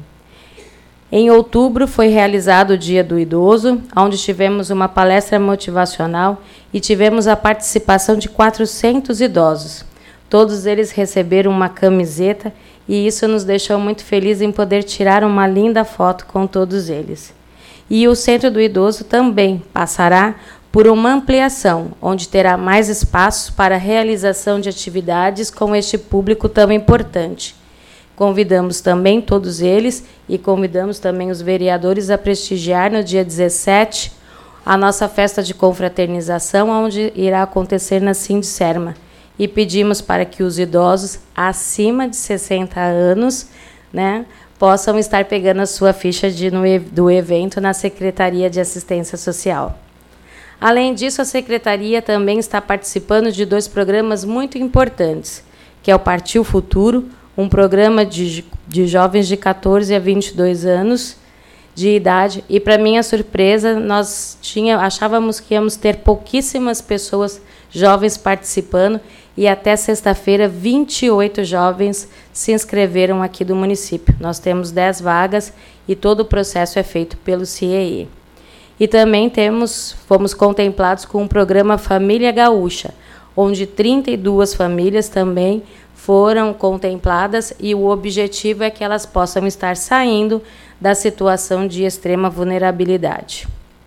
Em outubro foi realizado o Dia do Idoso, onde tivemos uma palestra motivacional e tivemos a participação de 400 idosos. Todos eles receberam uma camiseta e isso nos deixou muito felizes em poder tirar uma linda foto com todos eles. E o Centro do Idoso também passará por uma ampliação, onde terá mais espaços para a realização de atividades com este público tão importante. Convidamos também todos eles e convidamos também os vereadores a prestigiar no dia 17 a nossa festa de confraternização, onde irá acontecer na Sindicerma. E pedimos para que os idosos acima de 60 anos, né, possam estar pegando a sua ficha do evento na Secretaria de Assistência Social. Além disso, a Secretaria também está participando de 2 programas muito importantes, que é o Partiu Futuro, um programa de jovens de 14 a 22 anos de idade, e, para minha surpresa, nós achávamos que íamos ter pouquíssimas pessoas jovens participando, e até sexta-feira, 28 jovens se inscreveram aqui do município. Nós temos 10 vagas e todo o processo é feito pelo CIEE. E também fomos contemplados com o programa Família Gaúcha, onde 32 famílias também foram contempladas, e o objetivo é que elas possam estar saindo da situação de extrema vulnerabilidade.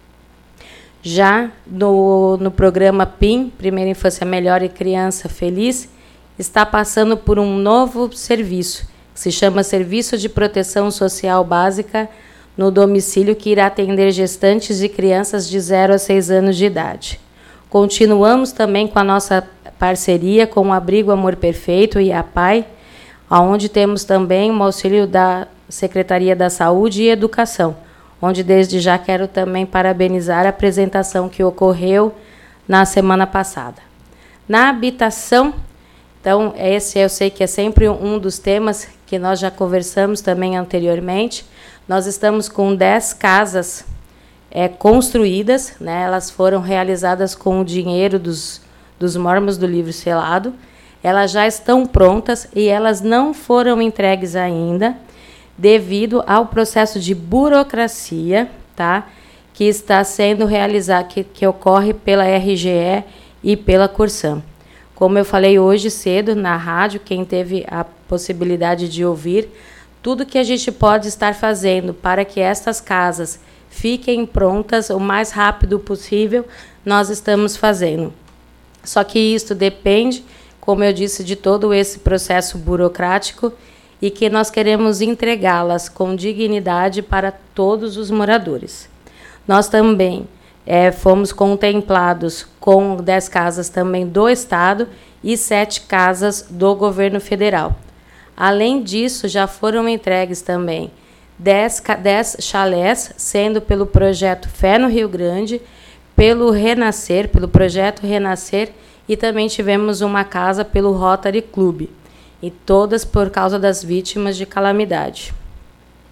Já no programa PIM, Primeira Infância Melhor e Criança Feliz, está passando por um novo serviço, que se chama Serviço de Proteção Social Básica no Domicílio, que irá atender gestantes e crianças de 0 a 6 anos de idade. Continuamos também com a nossa parceria com o Abrigo Amor Perfeito e a PAI, onde temos também o auxílio da Secretaria da Saúde e Educação, onde desde já quero também parabenizar a apresentação que ocorreu na semana passada. Na habitação, então, esse eu sei que é sempre um dos temas que nós já conversamos também anteriormente. Nós estamos com 10 casas construídas, né? Elas foram realizadas com o dinheiro dos mormons do livro selado. Elas já estão prontas e elas não foram entregues ainda, devido ao processo de burocracia, tá? Que está sendo realizado, que ocorre pela RGE e pela Corsam. Como eu falei hoje cedo na rádio, quem teve a possibilidade de ouvir, tudo que a gente pode estar fazendo para que estas casas fiquem prontas o mais rápido possível, nós estamos fazendo. Só que isso depende, como eu disse, de todo esse processo burocrático, e que nós queremos entregá-las com dignidade para todos os moradores. Nós também fomos contemplados com 10 casas também do Estado e 7 casas do governo federal. Além disso, já foram entregues também 10 chalés, sendo pelo projeto Fé no Rio Grande, pelo Renascer, pelo projeto Renascer, e também tivemos uma casa pelo Rotary Club, e todas por causa das vítimas de calamidade.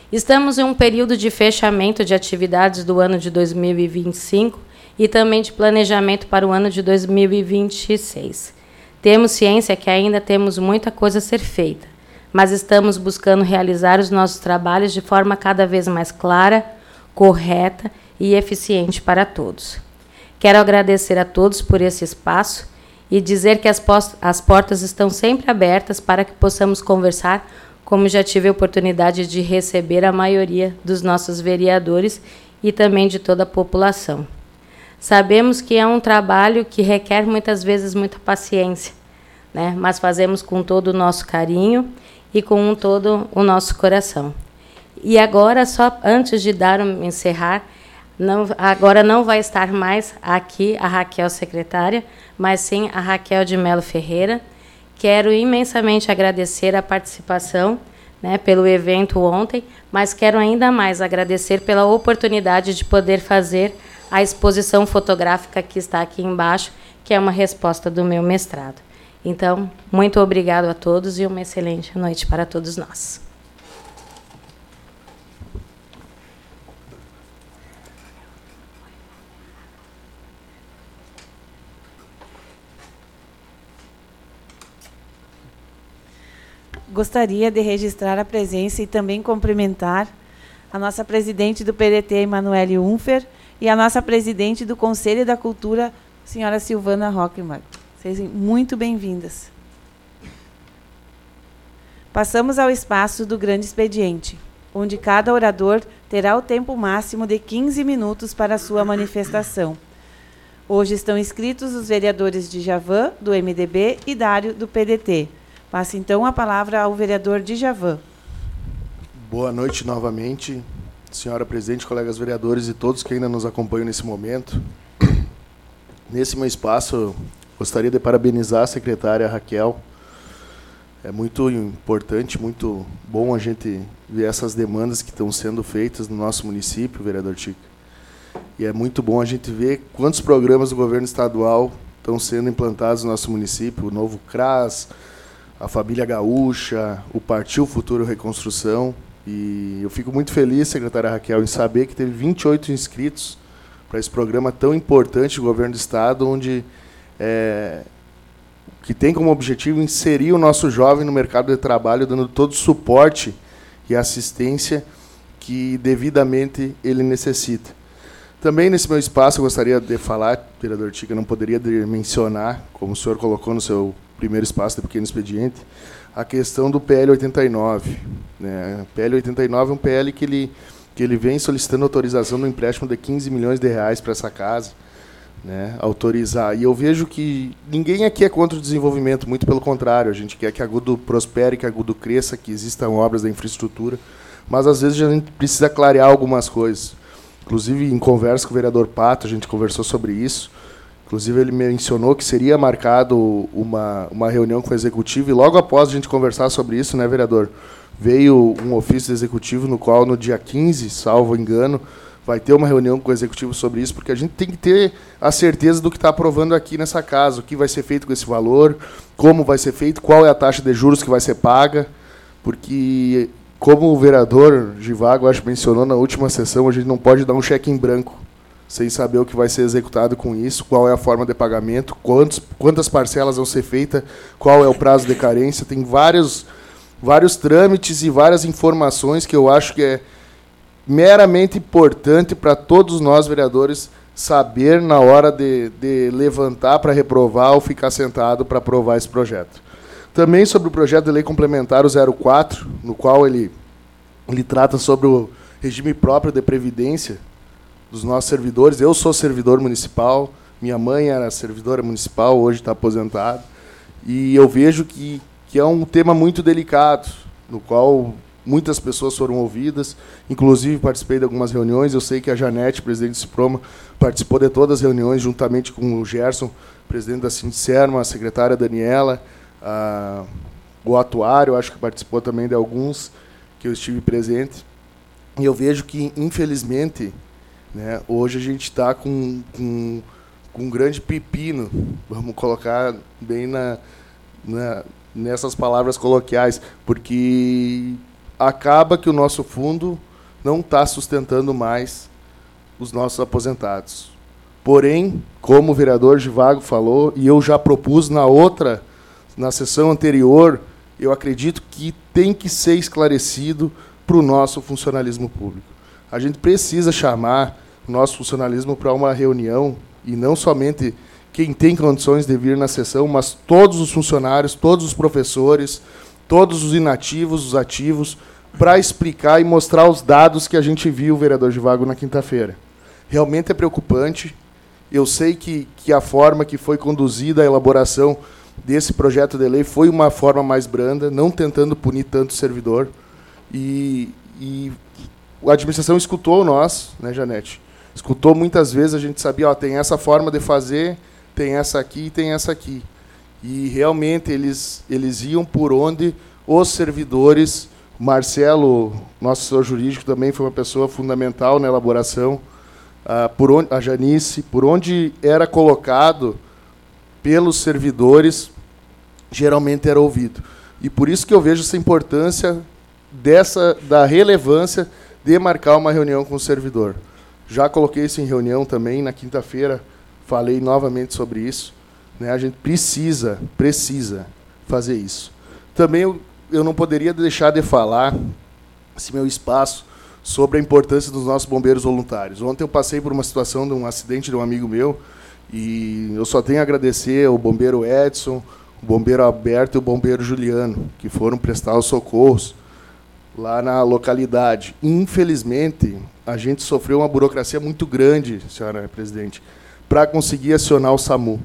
Estamos em um período de fechamento de atividades do ano de 2025 e também de planejamento para o ano de 2026. Temos ciência que ainda temos muita coisa a ser feita, mas estamos buscando realizar os nossos trabalhos de forma cada vez mais clara, correta e eficiente para todos. Quero agradecer a todos por esse espaço e dizer que as portas estão sempre abertas para que possamos conversar, como já tive a oportunidade de receber a maioria dos nossos vereadores e também de toda a população. Sabemos que é um trabalho que requer muitas vezes muita paciência, né? Mas fazemos com todo o nosso carinho e com todo o nosso coração. E agora, só antes de encerrar, agora não vai estar mais aqui a Raquel secretária, mas sim a Raquel de Melo Ferreira. Quero imensamente agradecer a participação, né, pelo evento ontem, mas quero ainda mais agradecer pela oportunidade de poder fazer a exposição fotográfica que está aqui embaixo, que é uma resposta do meu mestrado. Então, muito obrigado a todos e uma excelente noite para todos nós. Gostaria de registrar a presença e também cumprimentar a nossa presidente do PDT, Emanuele Unfer, e a nossa presidente do Conselho da Cultura, senhora Silvana Rockmar. Sejam muito bem-vindas. Passamos ao espaço do grande expediente, onde cada orador terá o tempo máximo de 15 minutos para a sua manifestação. Hoje estão inscritos os vereadores Djavan, do MDB, e Dário, do PDT. Passo, então, a palavra ao vereador Djavan. Boa noite novamente, senhora presidente, colegas vereadores e todos que ainda nos acompanham nesse momento. Nesse meu espaço, gostaria de parabenizar a secretária Raquel. É muito importante, muito bom a gente ver essas demandas que estão sendo feitas no nosso município, vereador Tica. E é muito bom a gente ver quantos programas do governo estadual estão sendo implantados no nosso município, o novo CRAS, a Família Gaúcha, o Partiu Futuro Reconstrução. E eu fico muito feliz, secretária Raquel, em saber que teve 28 inscritos para esse programa tão importante do governo do estado, onde que tem como objetivo inserir o nosso jovem no mercado de trabalho, dando todo o suporte e assistência que devidamente ele necessita. Também nesse meu espaço eu gostaria de falar, vereador Tica, não poderia mencionar, como o senhor colocou no seu primeiro espaço de pequeno expediente, a questão do PL 89. Né? O PL 89 é um PL que ele vem solicitando autorização do empréstimo de 15 milhões de reais para essa casa, né? Autorizar. E eu vejo que ninguém aqui é contra o desenvolvimento, muito pelo contrário, a gente quer que Agudo prospere, que Agudo cresça, que existam obras da infraestrutura, mas às vezes a gente precisa clarear algumas coisas. Inclusive, em conversa com o vereador Pato, a gente conversou sobre isso. Inclusive, ele mencionou que seria marcado uma reunião com o executivo, e logo após a gente conversar sobre isso, né, vereador, veio um ofício do executivo no qual, no dia 15, salvo engano, vai ter uma reunião com o executivo sobre isso, porque a gente tem que ter a certeza do que está aprovando aqui nessa casa, o que vai ser feito com esse valor, como vai ser feito, qual é a taxa de juros que vai ser paga, porque, como o vereador Givago, acho que mencionou na última sessão, a gente não pode dar um cheque em branco sem saber o que vai ser executado com isso, qual é a forma de pagamento, quantas parcelas vão ser feitas, qual é o prazo de carência. Tem vários trâmites e várias informações que eu acho que é meramente importante para todos nós, vereadores, saber na hora de levantar para reprovar ou ficar sentado para aprovar esse projeto. Também sobre o projeto de lei complementar, o 04, no qual ele trata sobre o regime próprio de previdência dos nossos servidores. Eu sou servidor municipal, minha mãe era servidora municipal, hoje está aposentada, e eu vejo que é um tema muito delicado, no qual muitas pessoas foram ouvidas, inclusive participei de algumas reuniões. Eu sei que a Janete, presidente do Ciproma, participou de todas as reuniões, juntamente com o Gerson, presidente da Sindicerma, a secretária Daniela, o atuário, acho que participou também de alguns que eu estive presente. E eu vejo que, infelizmente, né, hoje a gente está com um grande pepino, vamos colocar bem nessas palavras coloquiais, porque acaba que o nosso fundo não está sustentando mais os nossos aposentados. Porém, como o vereador Givago falou, e eu já propus na sessão anterior, eu acredito que tem que ser esclarecido para o nosso funcionalismo público. A gente precisa chamar o nosso funcionalismo para uma reunião, e não somente quem tem condições de vir na sessão, mas todos os funcionários, todos os professores, todos os inativos, os ativos, para explicar e mostrar os dados que a gente viu, vereador Givago, na quinta-feira. Realmente é preocupante. Eu sei que a forma que foi conduzida a elaboração desse projeto de lei foi uma forma mais branda, não tentando punir tanto o servidor. E a administração escutou nós, né, Janete? Escutou muitas vezes, a gente sabia, tem essa forma de fazer, tem essa aqui e tem essa aqui. E realmente eles iam por onde os servidores, Marcelo, nosso assessor jurídico, também foi uma pessoa fundamental na elaboração, a Janice, por onde era colocado pelos servidores, geralmente era ouvido. E por isso que eu vejo essa importância da relevância de marcar uma reunião com o servidor. Já coloquei isso em reunião também, na quinta-feira falei novamente sobre isso. Né? A gente precisa fazer isso. Também eu não poderia deixar de falar, esse meu espaço, sobre a importância dos nossos bombeiros voluntários. Ontem eu passei por uma situação de um acidente de um amigo meu, e eu só tenho a agradecer ao bombeiro Edson, o bombeiro Alberto e o bombeiro Juliano, que foram prestar os socorros lá na localidade. Infelizmente, a gente sofreu uma burocracia muito grande, senhora presidente, para conseguir acionar o SAMU.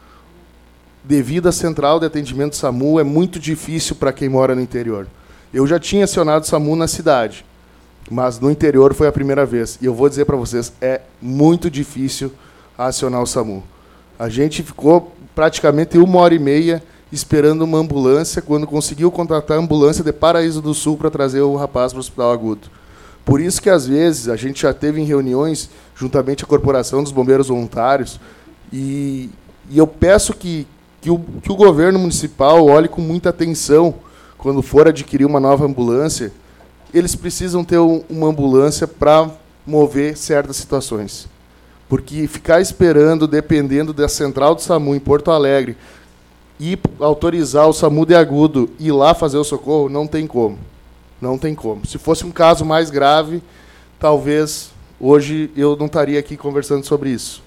Devido à central de atendimento do SAMU, é muito difícil para quem mora no interior. Eu já tinha acionado o SAMU na cidade, mas no interior foi a primeira vez. E eu vou dizer para vocês, é muito difícil acionar o SAMU. A gente ficou praticamente 1h30 esperando uma ambulância, quando conseguiu contratar a ambulância de Paraíso do Sul para trazer o rapaz para o Hospital Agudo. Por isso que, às vezes, a gente já teve em reuniões, juntamente à Corporação dos Bombeiros Voluntários, e eu peço que o governo municipal olhe com muita atenção quando for adquirir uma nova ambulância. Eles precisam ter uma ambulância para mover certas situações. Porque ficar esperando, dependendo da central do SAMU em Porto Alegre, e autorizar o SAMU de Agudo e ir lá fazer o socorro, não tem como. Não tem como. Se fosse um caso mais grave, talvez hoje eu não estaria aqui conversando sobre isso.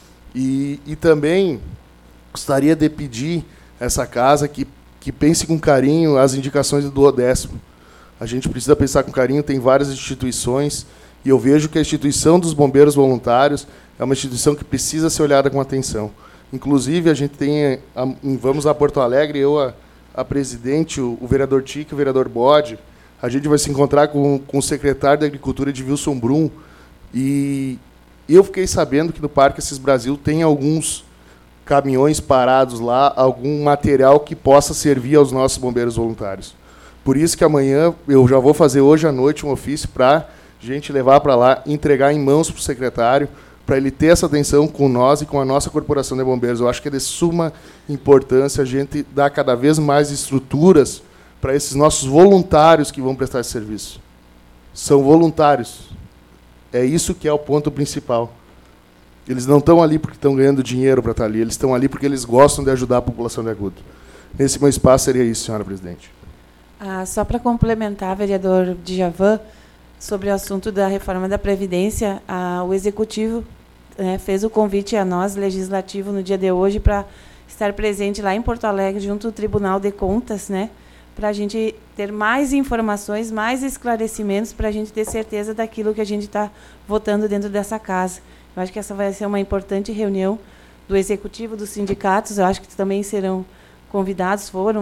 E também gostaria de pedir a essa casa que pense com carinho as indicações do Duodécimo. A gente precisa pensar com carinho, tem várias instituições, e eu vejo que a instituição dos bombeiros voluntários é uma instituição que precisa ser olhada com atenção. Inclusive, a gente tem, vamos a Porto Alegre, a presidente, o vereador Tique, o vereador Bode, a gente vai se encontrar com o secretário da Agricultura, Edilson Brum, e eu fiquei sabendo que no Parque Assis Brasil tem alguns caminhões parados lá, algum material que possa servir aos nossos bombeiros voluntários. Por isso que amanhã, eu já vou fazer hoje à noite um ofício para a gente levar para lá, entregar em mãos para o secretário, para ele ter essa atenção com nós e com a nossa Corporação de Bombeiros. Eu acho que é de suma importância a gente dar cada vez mais estruturas para esses nossos voluntários que vão prestar esse serviço. São voluntários. É isso que é o ponto principal. Eles não estão ali porque estão ganhando dinheiro para estar ali, eles estão ali porque eles gostam de ajudar a população de Agudo. Nesse meu espaço seria isso, senhora presidente. Só para complementar, vereador Djavan, sobre o assunto da reforma da Previdência, o Executivo fez o convite a nós, Legislativo, no dia de hoje, para estar presente lá em Porto Alegre, junto ao Tribunal de Contas, para a gente ter mais informações, mais esclarecimentos, para a gente ter certeza daquilo que a gente está votando dentro dessa casa. Eu acho que essa vai ser uma importante reunião do Executivo, dos sindicatos, eu acho que também serão convidados, foram,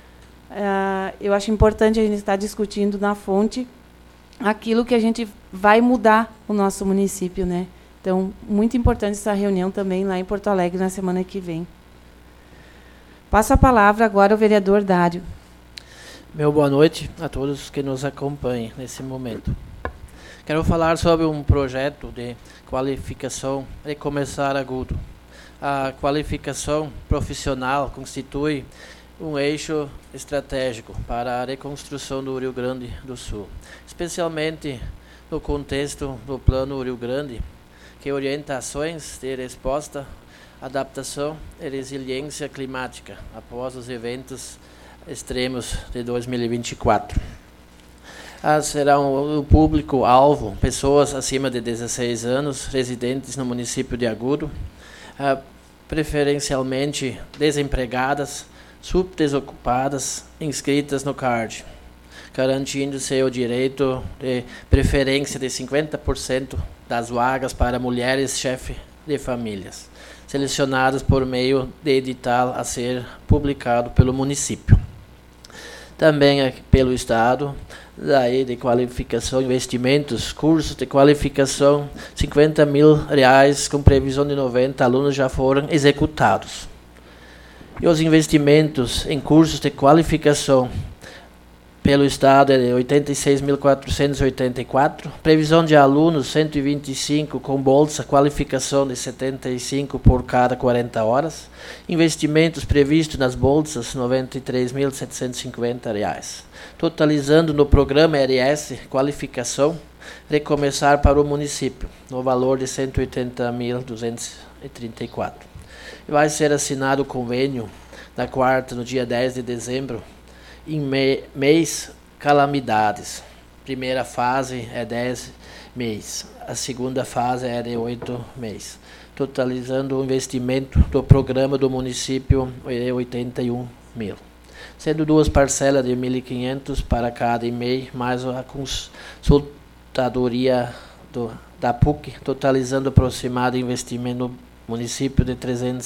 eu acho importante a gente estar discutindo na fonte aquilo que a gente vai mudar o nosso município, Então, muito importante essa reunião também lá em Porto Alegre na semana que vem. Passo a palavra agora ao vereador Dário. Meu boa noite a todos que nos acompanham nesse momento. Quero falar sobre um projeto de qualificação Recomeçar Agudo. A qualificação profissional constitui um eixo estratégico para a reconstrução do Rio Grande do Sul, especialmente no contexto do Plano Rio Grande, que orienta ações de resposta, adaptação e resiliência climática após os eventos extremos de 2024. Serão o público-alvo pessoas acima de 16 anos, residentes no município de Agudo, preferencialmente desempregadas, subdesocupadas, inscritas no CARD, garantindo-se o direito de preferência de 50% das vagas para mulheres chefe de famílias, selecionadas por meio de edital a ser publicado pelo município. Também pelo Estado, daí de qualificação, investimentos, cursos de qualificação, R$50 mil, com previsão de 90 alunos já foram executados. E os investimentos em cursos de qualificação pelo Estado é de 86.484, previsão de alunos 125 com bolsa, qualificação de 75 por cada 40 horas, investimentos previstos nas bolsas R$ 93.750, totalizando no programa RS Qualificação, recomeçar para o município, no valor de R$ 180.234. Vai ser assinado o convênio no dia 10 de dezembro, em mês calamidades. Primeira fase é 10 meses, a segunda fase é de 8 meses, totalizando o investimento do programa do município de 81 mil, sendo duas parcelas de 1.500 para cada e-mail, mais a consultadoria da PUC, totalizando aproximado investimento no município de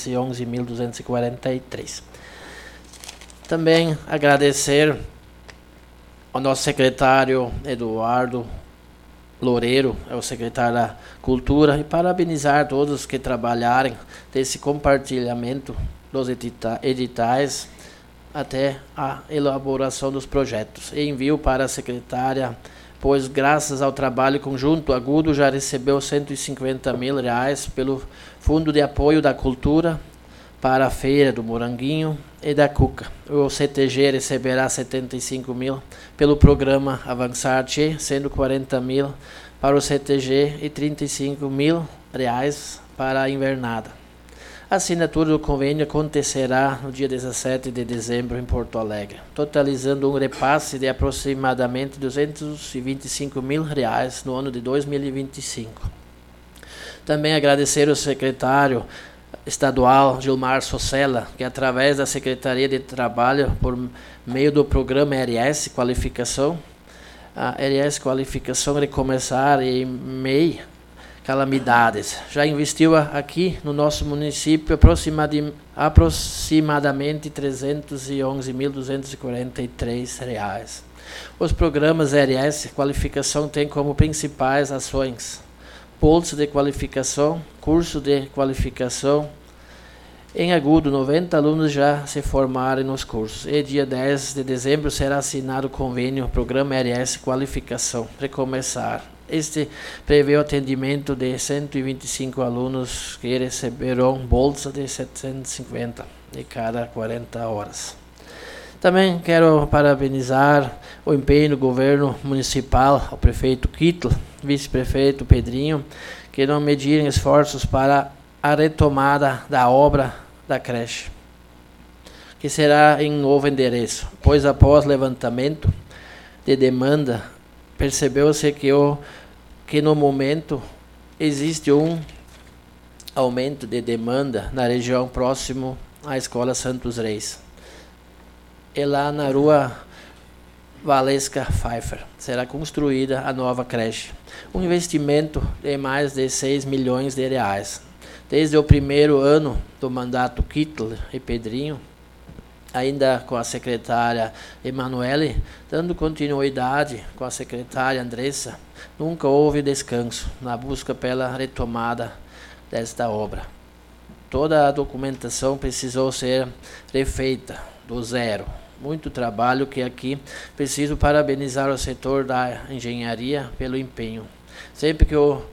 311.243. Também agradecer ao nosso secretário Eduardo Loureiro, é o secretário da Cultura, e parabenizar todos que trabalharem desse compartilhamento dos editais até a elaboração dos projetos. E envio para a secretária, pois graças ao trabalho conjunto, Agudo já recebeu R$150 mil pelo Fundo de Apoio da Cultura para a Feira do Moranguinho e da Cuca. O CTG receberá 75 mil pelo programa Avançar Tchê, sendo 40 mil para o CTG e 35 mil para a invernada. A assinatura do convênio acontecerá no dia 17 de dezembro em Porto Alegre, totalizando um repasse de aproximadamente 225 mil no ano de 2025. Também agradecer ao secretário estadual Gilmar Socella, que através da Secretaria de Trabalho, por meio do programa RS Qualificação, a RS Qualificação recomeçar em MEI calamidades, já investiu aqui no nosso município aproximadamente R$311.243. Os programas RS Qualificação têm como principais ações bolsa de qualificação, curso de qualificação. Em Agudo, 90 alunos já se formaram nos cursos. E dia 10 de dezembro será assinado o convênio Programa RS Qualificação, recomeçar. Este prevê o atendimento de 125 alunos que receberão bolsa de 750 de cada 40 horas. Também quero parabenizar o empenho do governo municipal, ao prefeito Kittl, vice-prefeito Pedrinho, que não mediram esforços para a retomada da obra da creche, que será em novo endereço, pois após levantamento de demanda, percebeu-se que no momento existe um aumento de demanda na região próximo à Escola Santos Reis. E lá na rua Valesca Pfeiffer será construída a nova creche. Um investimento de mais de 6 milhões de reais. Desde o primeiro ano do mandato Kittl e Pedrinho, ainda com a secretária Emanuele, dando continuidade com a secretária Andressa, nunca houve descanso na busca pela retomada desta obra. Toda a documentação precisou ser refeita do zero. Muito trabalho que aqui preciso parabenizar o setor da engenharia pelo empenho. Sempre que o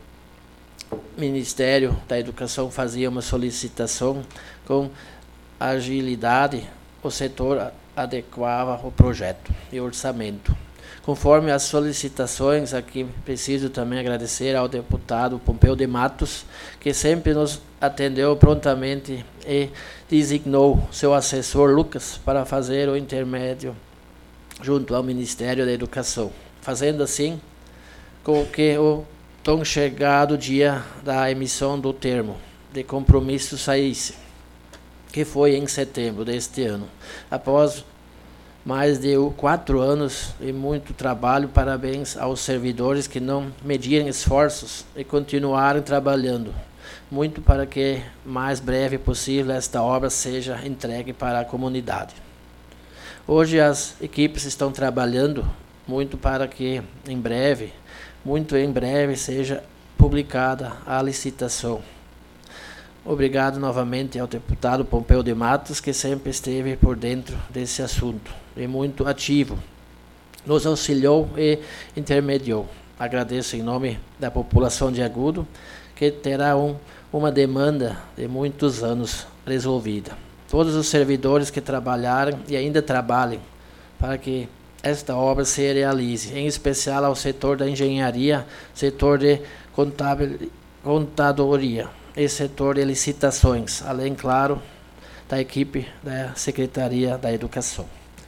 Ministério da Educação fazia uma solicitação com agilidade, o setor adequava o projeto e orçamento. Conforme as solicitações, aqui preciso também agradecer ao deputado Pompeu de Matos, que sempre nos atendeu prontamente e designou seu assessor Lucas para fazer o intermédio junto ao Ministério da Educação, fazendo assim com que o tão chegado dia da emissão do termo de compromisso saísse, que foi em setembro deste ano. Após mais de 4 anos e muito trabalho, parabéns aos servidores que não mediram esforços e continuaram trabalhando muito para que mais breve possível esta obra seja entregue para a comunidade. Hoje as equipes estão trabalhando muito para que muito em breve, seja publicada a licitação. Obrigado novamente ao deputado Pompeu de Matos, que sempre esteve por dentro desse assunto e muito ativo. Nos auxiliou e intermediou. Agradeço em nome da população de Agudo, que terá uma demanda de muitos anos resolvida. Todos os servidores que trabalharam e ainda trabalhem para que esta obra se realize, em especial ao setor da engenharia, setor de contadoria e setor de licitações, além, claro, da equipe da Secretaria da Educação.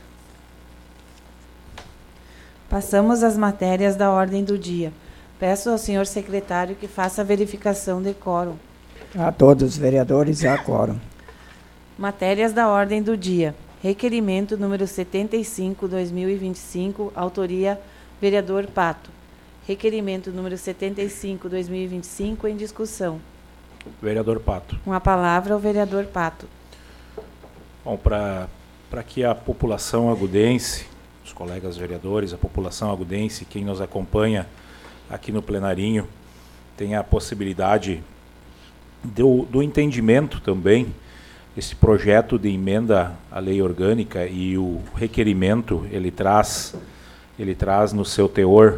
Passamos às matérias da ordem do dia. Peço ao senhor secretário que faça a verificação de quórum. A todos os vereadores há quórum. Matérias da ordem do dia. Requerimento número 75/2025, autoria vereador Pato. Requerimento número 75/2025 em discussão. Vereador Pato. Com a palavra o vereador Pato. Bom, para que a população agudense, os colegas vereadores, a população agudense, quem nos acompanha aqui no plenarinho, tenha a possibilidade do entendimento também. Esse projeto de emenda à lei orgânica e o requerimento, ele traz no seu teor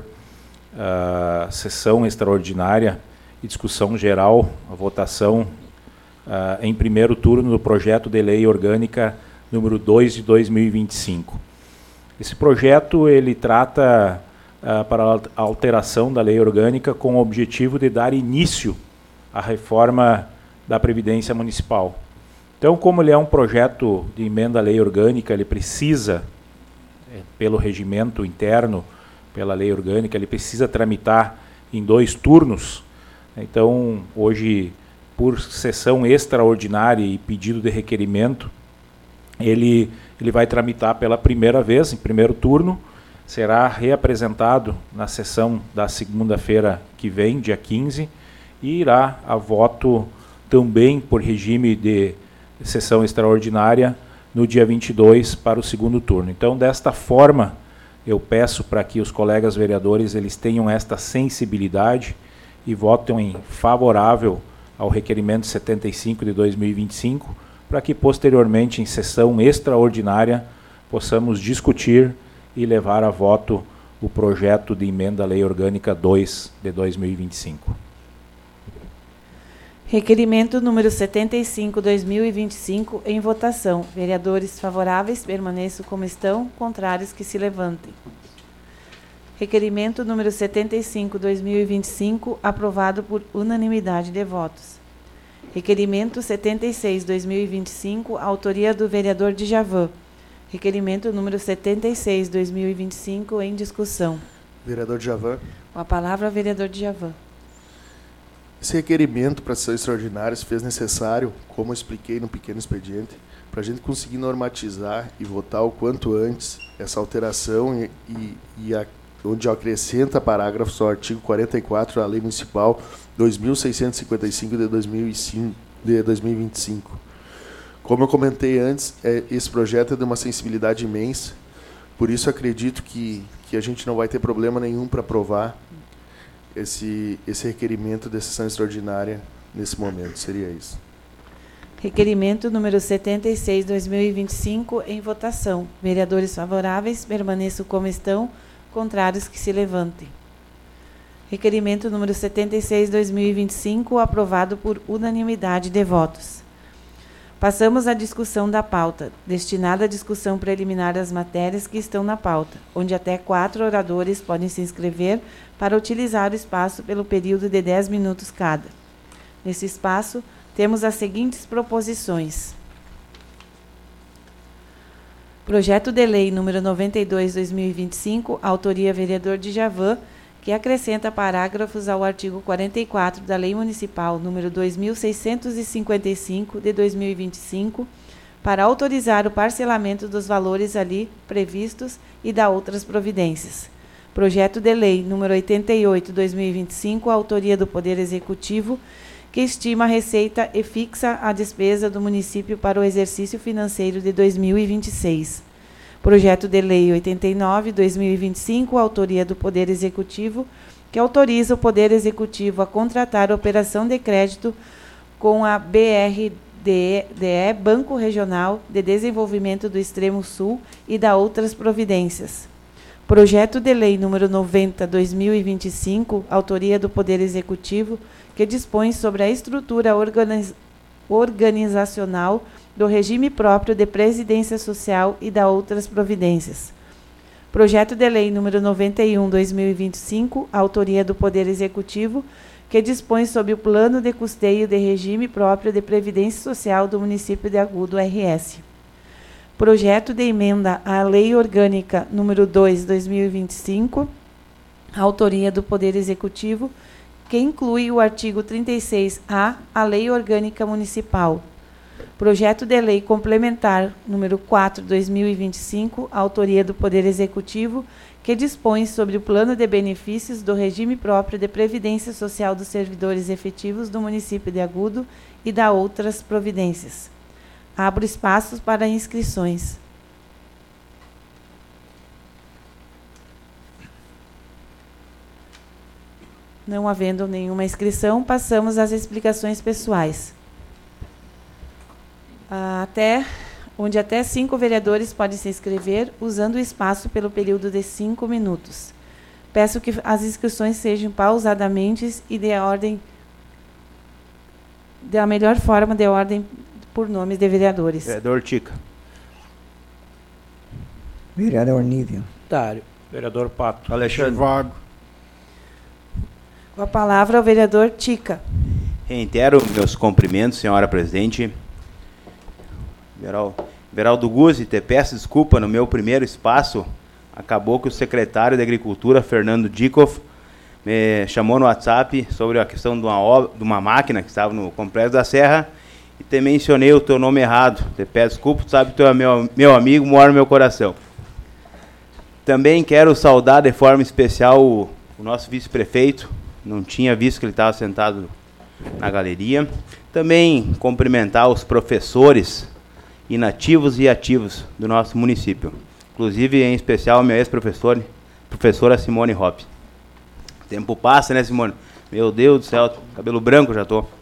sessão extraordinária e discussão geral, a votação em primeiro turno do projeto de lei orgânica número 2 de 2025. Esse projeto ele trata para a alteração da lei orgânica com o objetivo de dar início à reforma da Previdência Municipal. Então, como ele é um projeto de emenda à lei orgânica, ele precisa, pelo regimento interno, pela lei orgânica, ele precisa tramitar em 2 turnos. Então, hoje, por sessão extraordinária e pedido de requerimento, ele vai tramitar pela primeira vez, em primeiro turno, será reapresentado na sessão da segunda-feira que vem, dia 15, e irá a voto também por regime de sessão extraordinária no dia 22 para o segundo turno. Então, desta forma, eu peço para que os colegas vereadores eles tenham esta sensibilidade e votem favorável ao requerimento 75 de 2025, para que posteriormente, em sessão extraordinária, possamos discutir e levar a voto o projeto de emenda à lei orgânica 2 de 2025. Requerimento número 75/2025 em votação. Vereadores favoráveis, permaneçam como estão. Contrários, que se levantem. Requerimento número 75/2025, aprovado por unanimidade de votos. Requerimento 76/2025, autoria do vereador Djavan. Requerimento número 76/2025 em discussão. Vereador Djavan. Com a palavra, vereador Djavan. Esse requerimento para sessão extraordinária se fez necessário, como eu expliquei no pequeno expediente, para a gente conseguir normatizar e votar o quanto antes essa alteração onde acrescenta parágrafos ao artigo 44 da Lei Municipal 2.655 de 2025. Como eu comentei antes, esse projeto é de uma sensibilidade imensa, por isso acredito que a gente não vai ter problema nenhum para aprovar esse requerimento de sessão extraordinária nesse momento. Seria isso. Requerimento número 76/2025 em votação. Vereadores favoráveis, permaneçam como estão. Contrários, que se levantem. Requerimento número 76/2025, aprovado por unanimidade de votos. Passamos à discussão da pauta, destinada à discussão preliminar das matérias que estão na pauta, onde até 4 oradores podem se inscrever para utilizar o espaço pelo período de 10 minutos cada. Nesse espaço, temos as seguintes proposições. Projeto de Lei número 92/2025, autoria vereador Djavan, que acrescenta parágrafos ao artigo 44 da Lei Municipal número 2655 de 2025, para autorizar o parcelamento dos valores ali previstos e da outras providências. Projeto de Lei número 88/2025, autoria do Poder Executivo, que estima a receita e fixa a despesa do município para o exercício financeiro de 2026. Projeto de Lei 89/2025, autoria do Poder Executivo, que autoriza o Poder Executivo a contratar operação de crédito com a BRDE, Banco Regional de Desenvolvimento do Extremo Sul, e da outras providências. Projeto de Lei número 90/2025, autoria do Poder Executivo, que dispõe sobre a estrutura organizacional do regime próprio de previdência social e da outras providências. Projeto de Lei número 91/2025, autoria do Poder Executivo, que dispõe sobre o plano de custeio de regime próprio de previdência social do município de Agudo, RS. Projeto de emenda à Lei Orgânica número 2/2025, autoria do Poder Executivo, que inclui o artigo 36A, a Lei Orgânica Municipal. Projeto de Lei Complementar número 4/2025, autoria do Poder Executivo, que dispõe sobre o plano de benefícios do regime próprio de previdência social dos servidores efetivos do município de Agudo e da outras providências. Abro espaços para inscrições. Não havendo nenhuma inscrição, passamos às explicações pessoais. Onde até 5 vereadores podem se inscrever, usando o espaço pelo período de 5 minutos. Peço que as inscrições sejam pausadamente e da melhor forma de ordem por nomes de vereadores. Vereador Tica. Vereador Nívio. Dário. Vereador Pato. Alexandre. Vago. Com a palavra, o vereador Tica. Reitero meus cumprimentos, senhora presidente. Veraldo Guzzi, te peço desculpa, no meu primeiro espaço, acabou que o secretário de Agricultura, Fernando Dikoff, me chamou no WhatsApp sobre a questão de uma máquina que estava no Complexo da Serra e te mencionei o teu nome errado. Te peço desculpa, tu sabe que tu é meu amigo, mora no meu coração. Também quero saudar de forma especial o nosso vice-prefeito, não tinha visto que ele estava sentado na galeria. Também cumprimentar os professores inativos e ativos do nosso município. Inclusive, em especial, a minha professora Simone Hoppe. O tempo passa, né, Simone? Meu Deus do céu, cabelo branco já tô.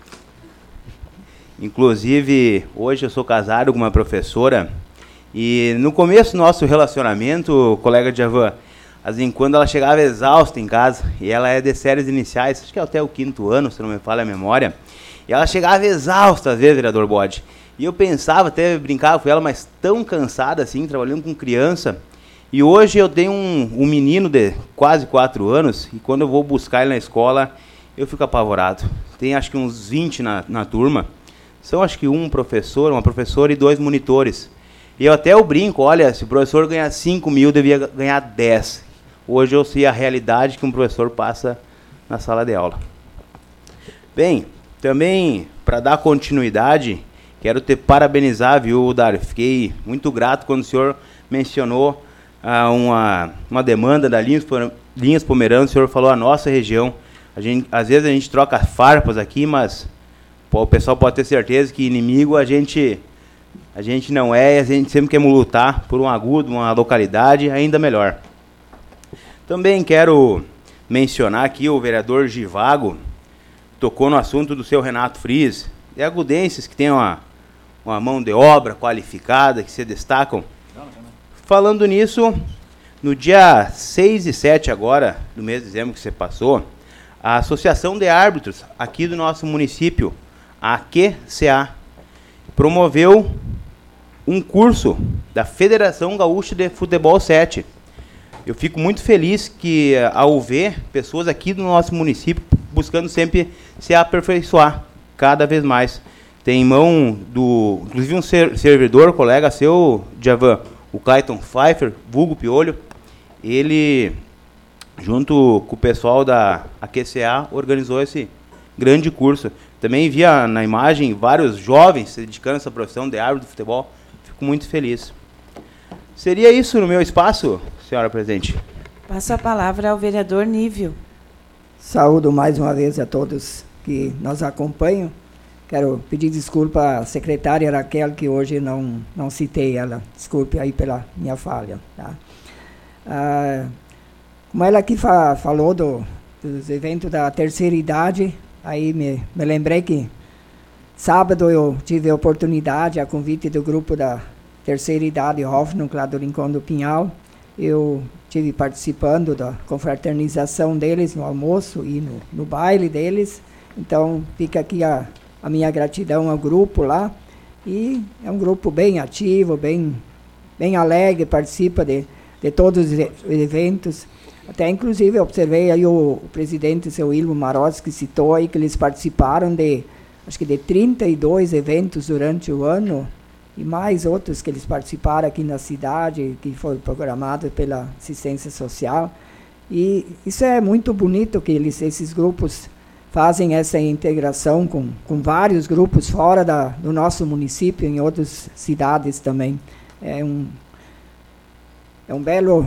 Inclusive, hoje eu sou casado com uma professora e no começo do nosso relacionamento, colega Djavan, assim, quando ela chegava exausta em casa, e ela é de séries iniciais, acho que é até o 5º ano, se não me falha a memória, e ela chegava exausta às vezes, vereador Bode. E eu pensava, até brincava com ela, mas tão cansada assim, trabalhando com criança. E hoje eu tenho um menino de quase 4 anos, e quando eu vou buscar ele na escola, eu fico apavorado. Tem acho que uns 20 na turma. São acho que uma professora e 2 monitores. E eu brinco, olha, se o professor ganhar 5 mil, devia ganhar 10. Hoje eu sei a realidade que um professor passa na sala de aula. Bem, também para dar continuidade, quero te parabenizar, viu, Dário? Fiquei muito grato quando o senhor mencionou uma demanda da Linhas Pomerânia. O senhor falou a nossa região. Às vezes a gente troca farpas aqui, mas o pessoal pode ter certeza que inimigo a gente não é. A gente sempre quer lutar por um Agudo, uma localidade ainda melhor. Também quero mencionar aqui o vereador Givago, tocou no assunto do seu Renato Friis, de agudenses que tem uma mão de obra qualificada, que se destacam. Falando nisso, no dia 6 e 7 agora, do mês de dezembro que você passou, a Associação de Árbitros aqui do nosso município, a AQCA, promoveu um curso da Federação Gaúcha de Futebol 7. Eu fico muito feliz que, ao ver pessoas aqui do nosso município buscando sempre se aperfeiçoar cada vez mais. Tem em mão do, inclusive um servidor, colega seu, Djavan, o Clayton Pfeiffer, vulgo Piolho, ele, junto com o pessoal da AQCA, organizou esse grande curso. Também via na imagem vários jovens se dedicando a essa profissão de árbitro de futebol. Fico muito feliz. Seria isso no meu espaço, senhora presidente? Passo a palavra ao vereador Nívio. Saúdo mais uma vez a todos que nos acompanham. Quero pedir desculpa à secretária Raquel, que hoje não citei ela. Desculpe aí pela minha falha. Tá? Como ela aqui falou dos eventos da terceira idade, aí me lembrei que sábado eu tive a oportunidade, a convite do grupo da terceira idade Hoffnung, lá do Rincão do Pinhal. Eu estive participando da confraternização deles no almoço e no baile deles. Então, fica aqui a minha gratidão ao grupo lá. E é um grupo bem ativo, bem alegre, participa de todos os eventos. Até, inclusive, eu observei aí o presidente, seu Ilmo Maroz, que citou aí que eles participaram acho que de 32 eventos durante o ano, e mais outros que eles participaram aqui na cidade, que foram programados pela assistência social. E isso é muito bonito, que esses grupos fazem essa integração com vários grupos fora do nosso município, em outras cidades também. É um belo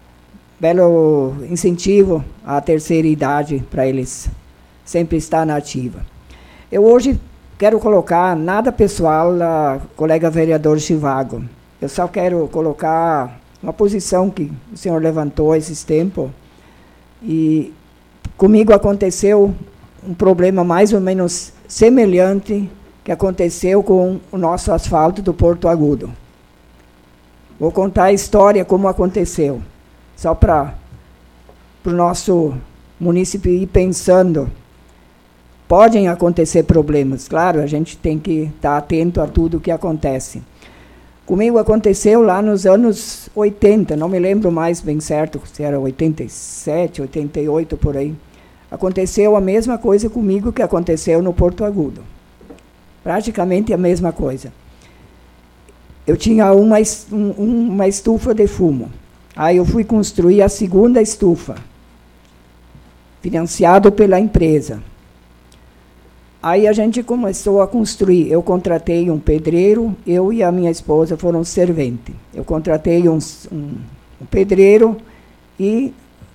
incentivo à terceira idade para eles sempre estar na ativa. Eu hoje quero colocar nada pessoal, colega vereador Chivago. Eu só quero colocar uma posição que o senhor levantou esses tempos. E comigo aconteceu um problema mais ou menos semelhante que aconteceu com o nosso asfalto do Porto Agudo. Vou contar a história como aconteceu, só para o nosso município ir pensando. Podem acontecer problemas, claro, a gente tem que estar atento a tudo o que acontece. Comigo aconteceu lá nos anos 80, não me lembro mais bem certo, se era 87, 88, por aí. Aconteceu a mesma coisa comigo que aconteceu no Porto Agudo. Praticamente a mesma coisa. Eu tinha uma estufa de fumo. Aí eu fui construir a segunda estufa, financiado pela empresa. Aí a gente começou a construir. Eu contratei um pedreiro, eu e a minha esposa foram servente. Eu contratei um pedreiro e